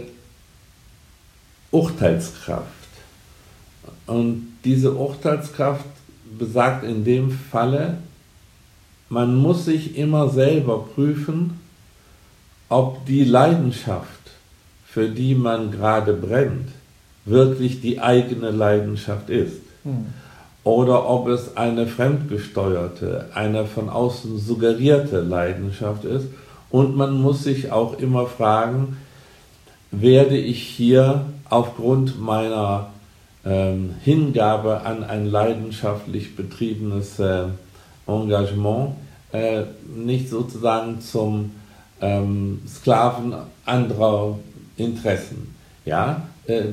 Speaker 2: Urteilskraft. Und diese Urteilskraft besagt in dem Falle, man muss sich immer selber prüfen, ob die Leidenschaft, für die man gerade brennt, wirklich die eigene Leidenschaft ist. oder ob es eine fremdgesteuerte, eine von außen suggerierte Leidenschaft ist. Und man muss sich auch immer fragen, werde ich hier aufgrund meiner Hingabe an ein leidenschaftlich betriebenes Engagement nicht sozusagen zum Sklaven anderer Interessen. Ja,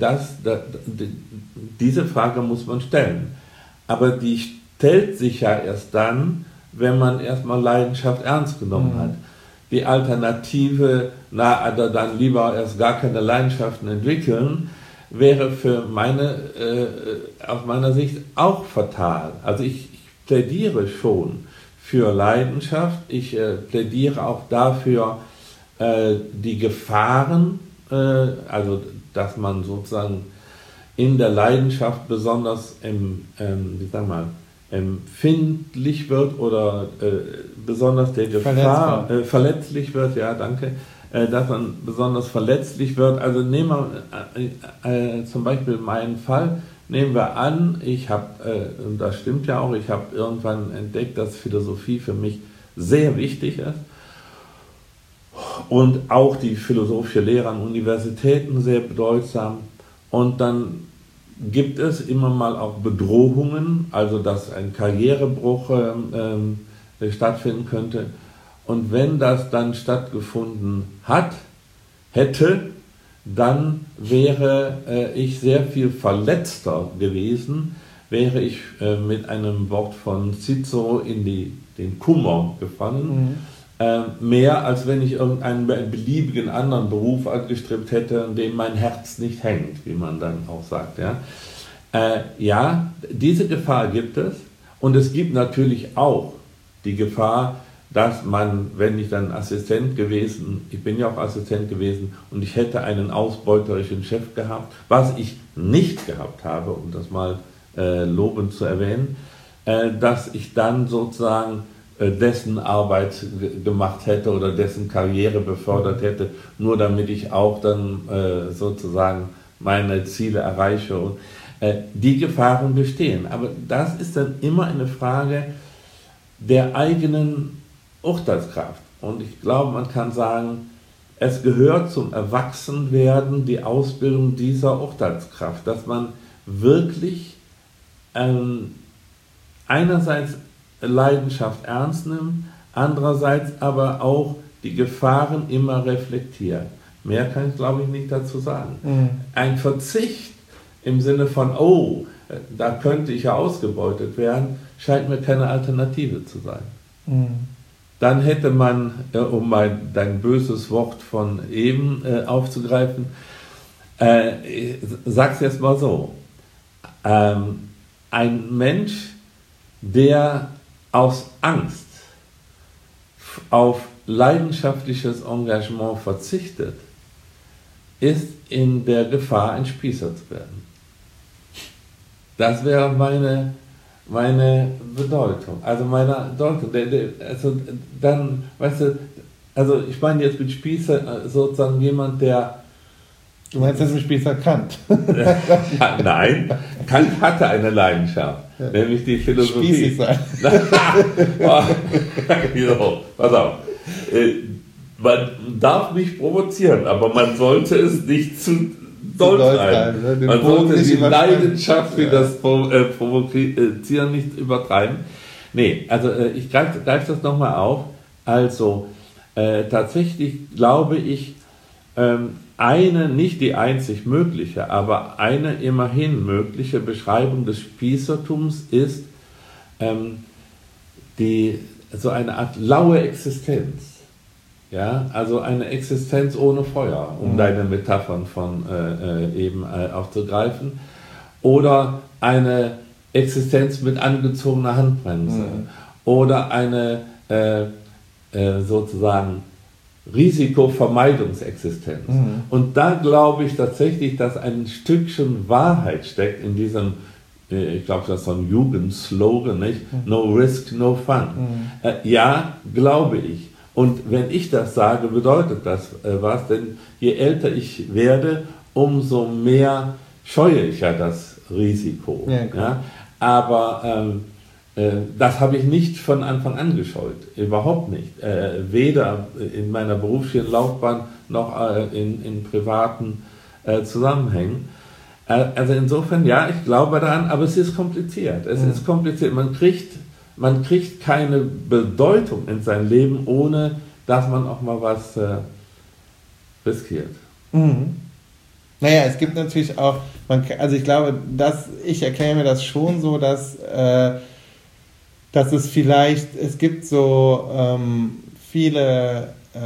Speaker 2: diese Frage muss man stellen. Aber die stellt sich ja erst dann, wenn man erstmal Leidenschaft ernst genommen hat. Die Alternative, dann lieber erst gar keine Leidenschaften entwickeln, wäre für aus meiner Sicht auch fatal. Also ich plädiere schon für Leidenschaft, ich plädiere auch dafür, die Gefahren, also dass man sozusagen in der Leidenschaft besonders empfindlich wird oder besonders der Gefahr verletzlich wird, ja danke, dass man besonders verletzlich wird. Also nehmen wir zum Beispiel meinen Fall, nehmen wir an, ich habe, und das stimmt ja auch, ich habe irgendwann entdeckt, dass Philosophie für mich sehr wichtig ist und auch die philosophische Lehre an Universitäten sehr bedeutsam. Und dann gibt es immer mal auch Bedrohungen, also dass ein Karrierebruch stattfinden könnte. Und wenn das dann stattgefunden hätte, dann wäre ich sehr viel verletzter gewesen, wäre ich mit einem Wort von Cicero in den Kummer gefallen. Mehr als wenn ich irgendeinen beliebigen anderen Beruf angestrebt hätte, an dem mein Herz nicht hängt, wie man dann auch sagt. Ja, diese Gefahr gibt es. Und es gibt natürlich auch die Gefahr, dass man, wenn ich dann Assistent gewesen, ich bin ja auch Assistent gewesen und ich hätte einen ausbeuterischen Chef gehabt, was ich nicht gehabt habe, um das mal lobend zu erwähnen, dass ich dann sozusagen dessen Arbeit gemacht hätte oder dessen Karriere befördert hätte, nur damit ich auch dann sozusagen meine Ziele erreiche. Und, die Gefahren bestehen. Aber das ist dann immer eine Frage der eigenen Urteilskraft. Und ich glaube, man kann sagen, es gehört zum Erwachsenwerden die Ausbildung dieser Urteilskraft, dass man wirklich einerseits Leidenschaft ernst nimmt, andererseits aber auch die Gefahren immer reflektiert. Mehr kann ich, glaube ich, nicht dazu sagen. Ein Verzicht im Sinne von, oh, da könnte ich ja ausgebeutet werden, scheint mir keine Alternative zu sein. Dann hätte man, um dein böses Wort von eben aufzugreifen, ich sag's jetzt mal so, ein Mensch, der aus Angst auf leidenschaftliches Engagement verzichtet, ist in der Gefahr, ein Spießer zu werden. Das wäre meine Bedeutung. Also meine Bedeutung. Also dann, weißt du, also ich meine jetzt mit Spießer sozusagen jemand, der...
Speaker 1: Du meinst jetzt mit Spießer Kant?
Speaker 2: Nein, Kant hatte eine Leidenschaft, nämlich die Philosophie.
Speaker 1: Spießig sein.
Speaker 2: So, pass auf. Man darf mich provozieren, aber man sollte es nicht zu doll treiben. Man sollte die Leidenschaft für das Provozieren nicht übertreiben. Nee, also ich greife das nochmal auf. Also tatsächlich glaube ich, eine, nicht die einzig mögliche, aber eine immerhin mögliche Beschreibung des Spießertums ist so eine Art laue Existenz. Ja, also eine Existenz ohne Feuer, um deine Metaphern von eben aufzugreifen. Oder eine Existenz mit angezogener Handbremse. Oder eine sozusagen Risikovermeidungsexistenz. Und da glaube ich tatsächlich, dass ein Stückchen Wahrheit steckt in diesem, ich glaube, das ist so ein Jugendslogan, nicht? No risk, no fun. Ja, glaube ich. Und wenn ich das sage, bedeutet das was, denn je älter ich werde, umso mehr scheue ich ja das Risiko. Ja, Aber das habe ich nicht von Anfang an gescheut, überhaupt nicht. Weder in meiner beruflichen Laufbahn noch in privaten Zusammenhängen. Also insofern, ja, ich glaube daran, aber es ist kompliziert. Es ist kompliziert. Man kriegt keine Bedeutung in sein Leben, ohne dass man auch mal was riskiert.
Speaker 1: Mhm. Naja, es gibt natürlich auch, also ich glaube, ich erkläre mir das schon so, dass es vielleicht, es gibt so viele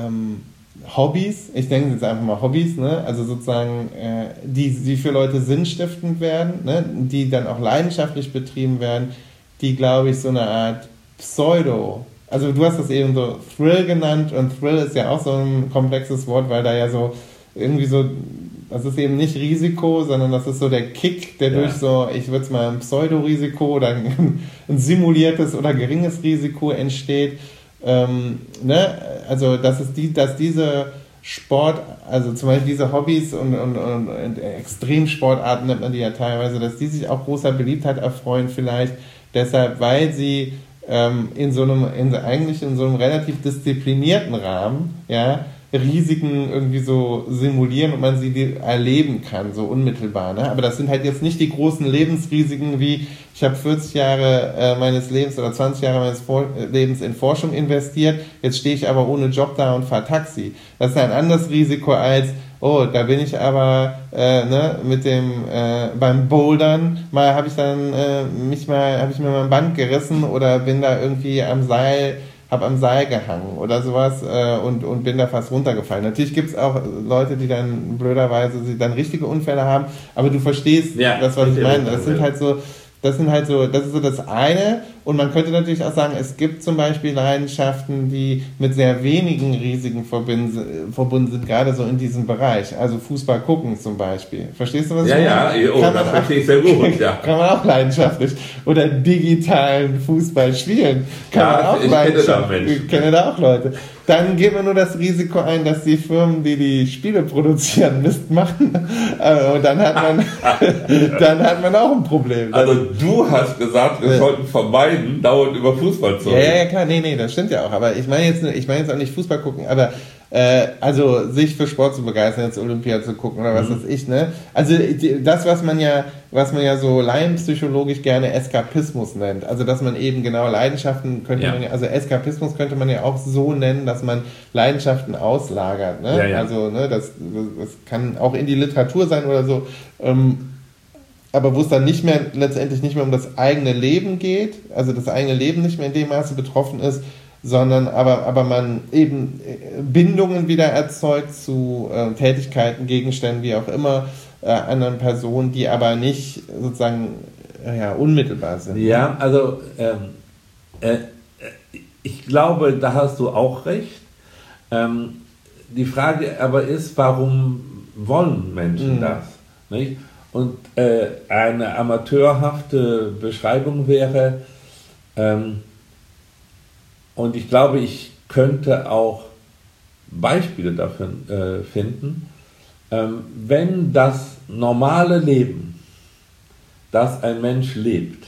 Speaker 1: Hobbys, ich denke jetzt einfach mal Hobbys, ne? Also sozusagen, die für Leute sinnstiftend werden, ne? Die dann auch leidenschaftlich betrieben werden, die, glaube ich, so eine Art also du hast das eben so Thrill genannt, und Thrill ist ja auch so ein komplexes Wort, weil da ja so irgendwie so, das ist eben nicht Risiko, sondern das ist so der Kick, der durch so, ich würde es mal ein Pseudorisiko oder ein simuliertes oder geringes Risiko entsteht. Ne? Also dass diese Sport, also zum Beispiel diese Hobbys und Extremsportarten nennt man die ja teilweise, dass die sich auch großer Beliebtheit erfreuen, vielleicht deshalb, weil sie in so einem relativ disziplinierten Rahmen, ja, Risiken irgendwie so simulieren und man sie erleben kann, so unmittelbar. Ne? Aber das sind halt jetzt nicht die großen Lebensrisiken wie, ich habe 40 Jahre meines Lebens oder 20 Jahre meines Lebens in Forschung investiert, jetzt stehe ich aber ohne Job da und fahre Taxi. Das ist ein anderes Risiko als, oh, da bin ich aber mit dem beim Bouldern habe ich mir mein Band gerissen oder bin da irgendwie am Seil gehangen oder sowas und bin da fast runtergefallen. Natürlich gibt es auch Leute, die dann blöderweise richtige Unfälle haben, aber du verstehst das, was ich meine. Das ist so das eine. Und man könnte natürlich auch sagen, es gibt zum Beispiel Leidenschaften, die mit sehr wenigen Risiken verbunden sind, gerade so in diesem Bereich. Also Fußball gucken zum Beispiel. Verstehst du, was ich meine?
Speaker 2: Ja, das verstehe ich sehr gut. Ja.
Speaker 1: Kann man auch leidenschaftlich. Oder digitalen Fußball spielen. Kann man auch leidenschaftlich. Ich kenne da auch Leute. Dann geht man nur das Risiko ein, dass die Firmen, die Spiele produzieren, Mist machen. Und dann hat man auch ein Problem.
Speaker 2: Also du hast gesagt, wir sollten vermeiden, dauernd über Fußball zu reden.
Speaker 1: Ja, klar, nee, das stimmt ja auch. Aber ich meine jetzt auch nicht Fußball gucken, aber also sich für Sport zu begeistern, jetzt Olympia zu gucken oder was weiß ich, ne? Also das, was man ja so laienpsychologisch gerne Eskapismus nennt. Also dass man eben genau Leidenschaften also Eskapismus könnte man ja auch so nennen, dass man Leidenschaften auslagert, ne? Ja. Also ne, das kann auch in die Literatur sein oder so. Aber wo es dann letztendlich nicht mehr um das eigene Leben geht, also das eigene Leben nicht mehr in dem Maße betroffen ist, sondern aber man eben Bindungen wieder erzeugt zu Tätigkeiten, Gegenständen, wie auch immer, anderen Personen, die aber nicht sozusagen unmittelbar sind.
Speaker 2: Ja, also ich glaube, da hast du auch recht. Die Frage aber ist, warum wollen Menschen das? Nicht? Und eine amateurhafte Beschreibung wäre, und ich glaube, ich könnte auch Beispiele dafür finden, wenn das normale Leben, das ein Mensch lebt,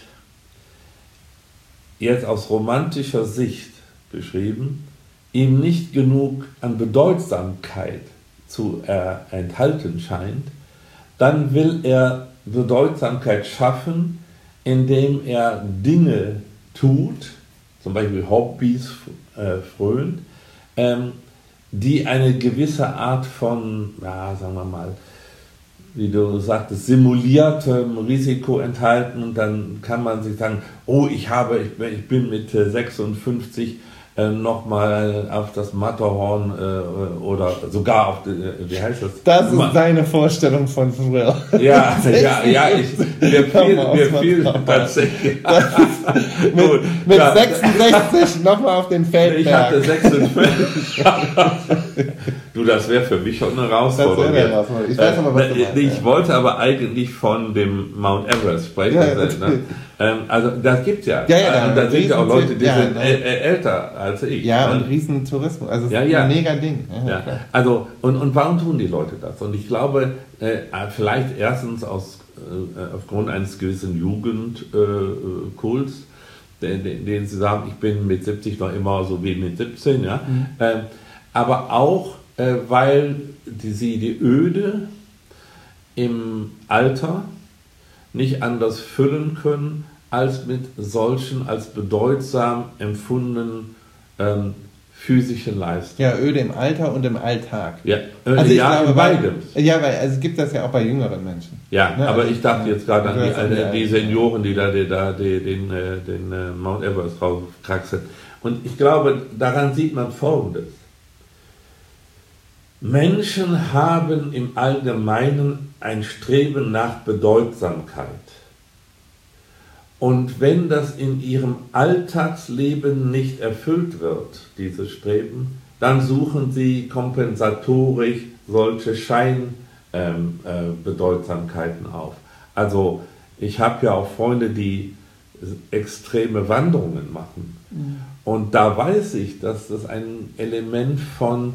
Speaker 2: jetzt aus romantischer Sicht beschrieben, ihm nicht genug an Bedeutsamkeit zu enthalten scheint, dann will er Bedeutsamkeit schaffen, indem er Dinge tut, zum Beispiel Hobbys frönt, die eine gewisse Art von, sagen wir mal, wie du sagtest, simuliertem Risiko enthalten. Und dann kann man sich sagen, oh, ich bin mit 56 nochmal auf das Matterhorn oder sogar auf, wie heißt das?
Speaker 1: Das ist deine Vorstellung von Thrill.
Speaker 2: Ja, mir fiel tatsächlich.
Speaker 1: Mit 66 nochmal auf den Feldberg.
Speaker 2: Ich hatte 56. Du, das wäre für mich schon eine Herausforderung.
Speaker 1: Ich weiß aber, was du meinst.
Speaker 2: Ich wollte aber eigentlich von dem Mount Everest sprechen. Also das gibt's ja. Und da sind ja auch Leute, die sind älter als ich.
Speaker 1: Ja, und Riesentourismus. Also es ist ein mega Ding.
Speaker 2: Also, und warum tun die Leute das? Und ich glaube, vielleicht erstens aus aufgrund eines gewissen Jugendkults, den sie sagen, ich bin mit 70 noch immer so wie mit 17, ja. Aber auch, weil sie die Öde im Alter nicht anders füllen können, als mit solchen als bedeutsam empfundenen physischen Leistungen.
Speaker 1: Ja, Öde im Alter und im Alltag.
Speaker 2: Ja,
Speaker 1: also ich glaube,
Speaker 2: in beidem.
Speaker 1: Ja, weil es gibt das ja auch bei jüngeren Menschen.
Speaker 2: Ja, ne? Aber also, ich dachte jetzt gerade an die Senioren, die den Mount Everest raufkraxeln. Und ich glaube, daran sieht man Folgendes. Menschen haben im Allgemeinen ein Streben nach Bedeutsamkeit. Und wenn das in ihrem Alltagsleben nicht erfüllt wird, dieses Streben, dann suchen sie kompensatorisch solche Scheinbedeutsamkeiten auf. Also ich habe ja auch Freunde, die extreme Wanderungen machen. Mhm. Und da weiß ich, dass das ein Element von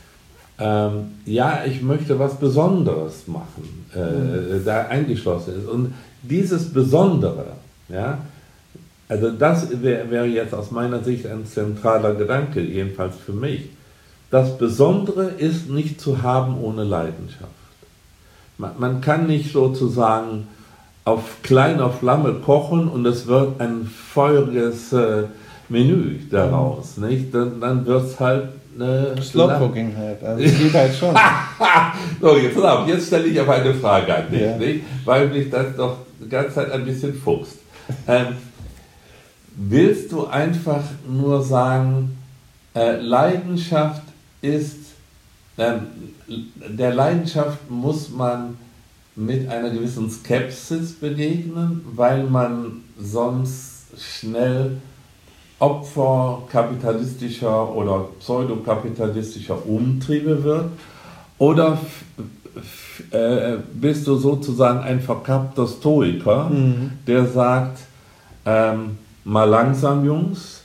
Speaker 2: ich möchte was Besonderes machen, da eingeschlossen ist. Und dieses Besondere, ja, also das wäre jetzt aus meiner Sicht ein zentraler Gedanke, jedenfalls für mich. Das Besondere ist nicht zu haben ohne Leidenschaft. Man kann nicht sozusagen auf kleiner Flamme kochen und es wird ein feuriges Menü daraus, nicht? Dann wird es halt
Speaker 1: Slow-Cooking halt, also es geht halt schon.
Speaker 2: So, jetzt stelle ich aber eine Frage an dich, nicht? Weil mich das doch die ganze Zeit ein bisschen fuchst. Willst du einfach nur sagen, Leidenschaft ist, der Leidenschaft muss man mit einer gewissen Skepsis begegnen, weil man sonst schnell Opfer kapitalistischer oder pseudokapitalistischer Umtriebe wird? Oder bist du sozusagen ein verkappter Stoiker, der sagt, mal langsam, Jungs,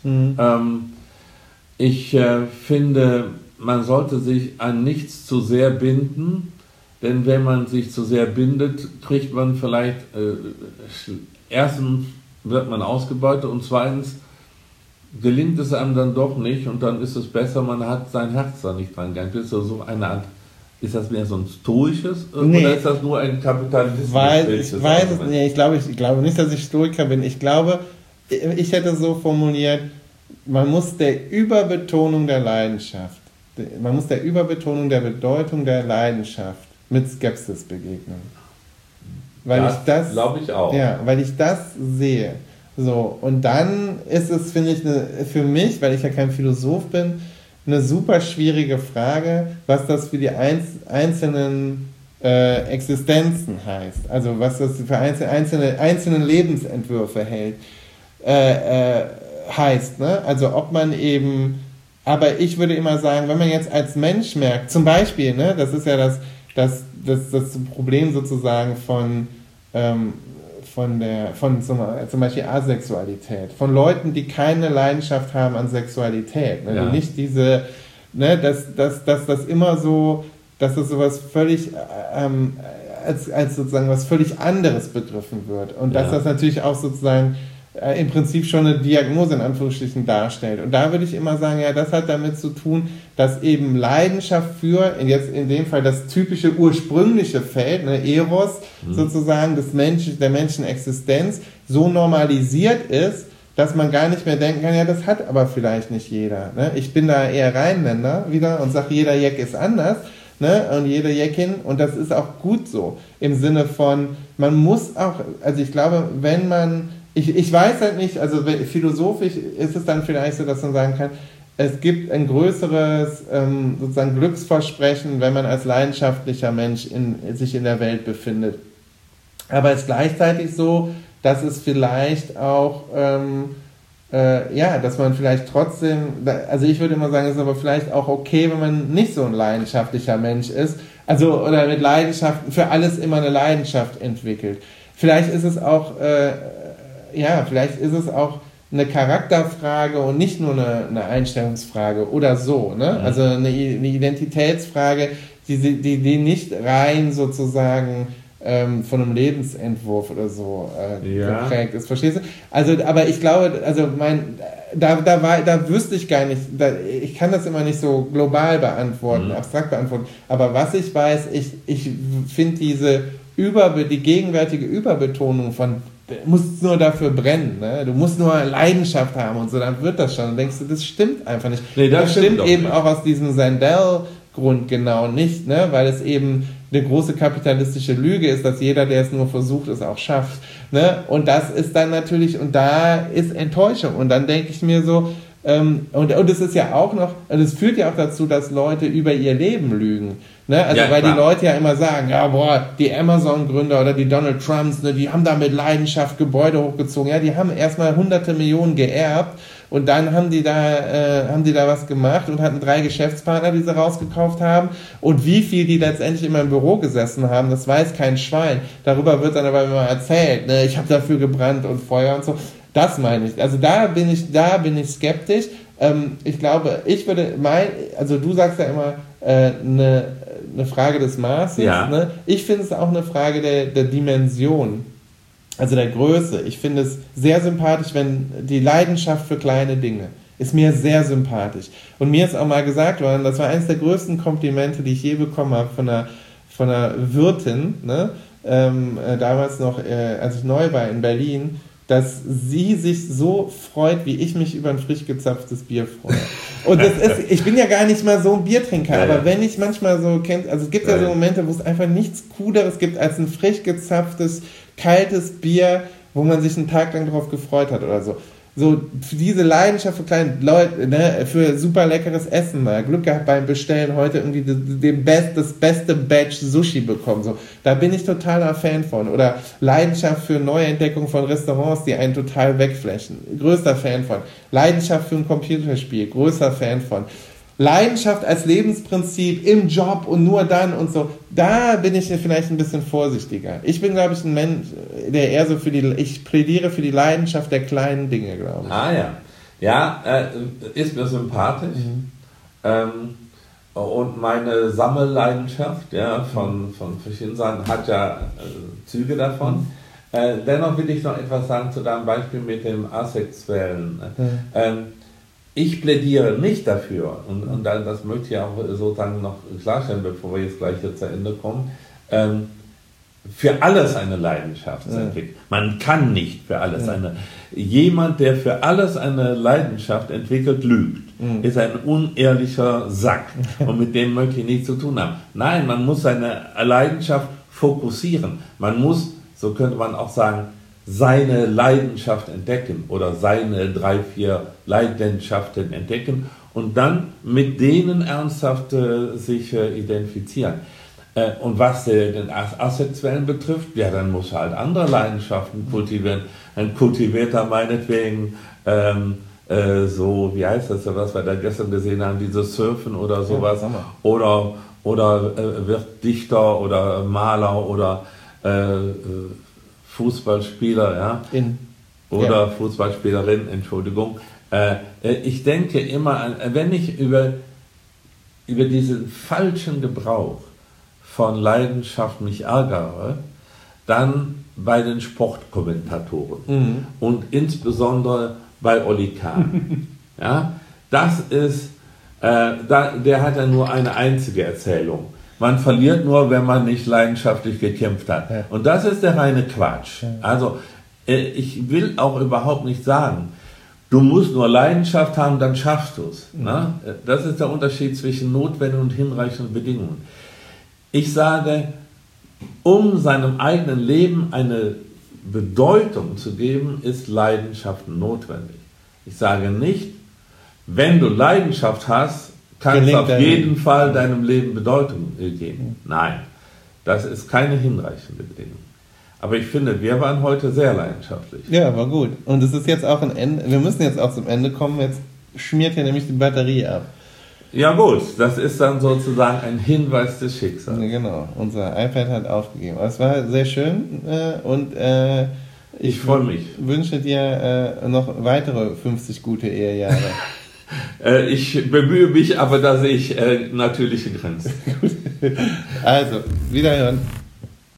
Speaker 2: ich finde, man sollte sich an nichts zu sehr binden, denn wenn man sich zu sehr bindet, kriegt man vielleicht, erstens wird man ausgebeutet und zweitens gelingt es einem dann doch nicht und dann ist es besser, man hat sein Herz da nicht dran gegangen. Ist das so eine Art, ist das mehr so ein stoisches oder ist das nur ein kapitalistisches?
Speaker 1: Ich glaube nicht, dass ich Stoiker bin. Ich glaube, ich hätte es so formuliert, man muss der Überbetonung der Leidenschaft, man muss der Überbetonung der Bedeutung der Leidenschaft mit Skepsis begegnen. Das glaube ich auch. Ja, weil ich das sehe. So, und dann ist es, finde ich, für mich, weil ich ja kein Philosoph bin, eine super schwierige Frage, was das für die einzelnen Existenzen heißt. Also was das für einzelne Lebensentwürfe heißt. Ne? Also ob man eben, aber ich würde immer sagen, wenn man jetzt als Mensch merkt, zum Beispiel, ne, das ist ja das Problem sozusagen von zum Beispiel Asexualität, von Leuten, die keine Leidenschaft haben an Sexualität, ne? Ja. Die nicht diese, ne, dass das immer so, dass das sowas völlig als sozusagen was völlig anderes begriffen wird und dass das natürlich auch sozusagen im Prinzip schon eine Diagnose in Anführungsstrichen darstellt. Und da würde ich immer sagen, ja, das hat damit zu tun, dass eben Leidenschaft für, jetzt in dem Fall das typische ursprüngliche Feld, ne, Eros sozusagen, der Menschenexistenz, so normalisiert ist, dass man gar nicht mehr denken kann, ja, das hat aber vielleicht nicht jeder. Ne? Ich bin da eher Rheinländer wieder und sage, jeder Jeck ist anders, ne? Und jede Jeckin, und das ist auch gut so, im Sinne von, man muss auch, also ich glaube, wenn man, ich weiß halt nicht, also philosophisch ist es dann vielleicht so, dass man sagen kann, es gibt ein größeres sozusagen Glücksversprechen, wenn man als leidenschaftlicher Mensch sich in der Welt befindet. Aber es ist gleichzeitig so, dass es vielleicht auch, dass man vielleicht trotzdem, also ich würde immer sagen, es ist aber vielleicht auch okay, wenn man nicht so ein leidenschaftlicher Mensch ist, also oder mit Leidenschaft, für alles immer eine Leidenschaft entwickelt. Vielleicht ist es auch, eine Charakterfrage und nicht nur eine Einstellungsfrage oder so, ne? Also eine Identitätsfrage, die nicht rein sozusagen von einem Lebensentwurf oder so geprägt ist. Verstehst du? Also, aber ich glaube, also da wüsste ich gar nicht, ich kann das immer nicht so global beantworten, abstrakt beantworten, aber was ich weiß, ich finde die gegenwärtige Überbetonung von du musst nur dafür brennen, ne? Du musst nur Leidenschaft haben und so, dann wird das schon. Dann denkst du, das stimmt einfach nicht.
Speaker 2: Nee, das
Speaker 1: stimmt eben
Speaker 2: nicht.
Speaker 1: auch aus diesem Sandel-Grund genau nicht, ne? Weil es eben eine große kapitalistische Lüge ist, dass jeder, der es nur versucht, es auch schafft. Ne? Und das ist dann natürlich, und da ist Enttäuschung. Und dann denke ich mir so, und es ist ja auch noch, und es führt ja auch dazu, dass Leute über ihr Leben lügen. Ne? Also, weil die Leute ja immer sagen, ja, boah, die Amazon-Gründer oder die Donald Trumps, ne, die haben da mit Leidenschaft Gebäude hochgezogen. Ja, die haben erstmal hunderte Millionen geerbt und dann haben die da was gemacht und hatten 3 Geschäftspartner, die sie rausgekauft haben. Und wie viel die letztendlich immer im Büro gesessen haben, das weiß kein Schwein. Darüber wird dann aber immer erzählt, ne, ich habe dafür gebrannt und Feuer und so. Das meine ich. Also da bin ich skeptisch. Ich glaube, also du sagst ja immer, eine Frage des Maßes. Ja. Ne? Ich finde es auch eine Frage der Dimension, also der Größe. Ich finde es sehr sympathisch, wenn die Leidenschaft für kleine Dinge ist mir sehr sympathisch. Und mir ist auch mal gesagt worden, das war eines der größten Komplimente, die ich je bekommen habe von einer Wirtin, ne? Damals noch, als ich neu war in Berlin, dass sie sich so freut, wie ich mich über ein frisch gezapftes Bier freue. Und ich bin ja gar nicht mal so ein Biertrinker, aber wenn ich manchmal so also es gibt ja so Momente, wo es einfach nichts Cooleres gibt als ein frisch gezapftes, kaltes Bier, wo man sich einen Tag lang drauf gefreut hat oder so. So, für diese Leidenschaft für kleine Leute, ne, für super leckeres Essen mal. Glück gehabt beim Bestellen, heute irgendwie das beste Batch Sushi bekommen. So, da bin ich totaler Fan von. Oder Leidenschaft für Neuentdeckung von Restaurants, die einen total wegflashen. Größter Fan von. Leidenschaft für ein Computerspiel. Größter Fan von. Leidenschaft als Lebensprinzip im Job und nur dann und so, da bin ich vielleicht ein bisschen vorsichtiger. Ich bin, glaube ich, ein Mensch, der eher so ich plädiere für die Leidenschaft der kleinen Dinge, glaube ich.
Speaker 2: Ah ja. Ja, ist mir sympathisch. Und meine Sammelleidenschaft von verschiedenen Seiten hat ja Züge davon. Dennoch will ich noch etwas sagen zu deinem Beispiel mit dem Asexuellen. Ich plädiere nicht dafür, und das möchte ich auch sozusagen noch klarstellen, bevor wir jetzt gleich hier zu Ende kommen, für alles eine Leidenschaft zu entwickeln. Man kann nicht für alles jemand, der für alles eine Leidenschaft entwickelt, lügt. Ist ein unehrlicher Sack und mit dem möchte ich nichts zu tun haben. Nein, man muss seine Leidenschaft fokussieren. Man muss, so könnte man auch sagen, seine Leidenschaft entdecken oder seine 3, 4 Leidenschaften entdecken und dann mit denen ernsthaft sich identifizieren. Und was den Asexuellen betrifft, ja, dann muss er halt andere Leidenschaften kultivieren. Ein Kultivierter meinetwegen, so, wie heißt das, was wir da gestern gesehen haben, dieses Surfen oder sowas, oder wird Dichter oder Maler oder Fußballspieler, oder Fußballspielerin, Entschuldigung. Ich denke immer, wenn ich über diesen falschen Gebrauch von Leidenschaft mich ärgere, dann bei den Sportkommentatoren und insbesondere bei Olli Kahn. Ja, das ist, der hat ja nur eine einzige Erzählung. Man verliert nur, wenn man nicht leidenschaftlich gekämpft hat. Ja. Und das ist der reine Quatsch. Ja. Also, ich will auch überhaupt nicht sagen, du musst nur Leidenschaft haben, dann schaffst du es. Ne? Das ist der Unterschied zwischen notwendigen und hinreichenden Bedingungen. Ich sage, um seinem eigenen Leben eine Bedeutung zu geben, ist Leidenschaft notwendig. Ich sage nicht, wenn du Leidenschaft hast, kann es auf jeden Fall deinem Leben Bedeutung geben. Nein, das ist keine hinreichende Bedingung. Aber ich finde, wir waren heute sehr leidenschaftlich.
Speaker 1: Ja, war gut. Und es ist jetzt auch ein Ende. Wir müssen jetzt auch zum Ende kommen. Jetzt schmiert hier nämlich die Batterie ab.
Speaker 2: Ja gut, das ist dann sozusagen ein Hinweis des Schicksals.
Speaker 1: Genau, unser iPad hat aufgegeben. Aber es war sehr schön und
Speaker 2: ich freue mich.
Speaker 1: Wünsche dir noch weitere 50 gute Ehejahre.
Speaker 2: Ich bemühe mich, aber da sehe ich natürliche Grenzen.
Speaker 1: Also, wiederhören.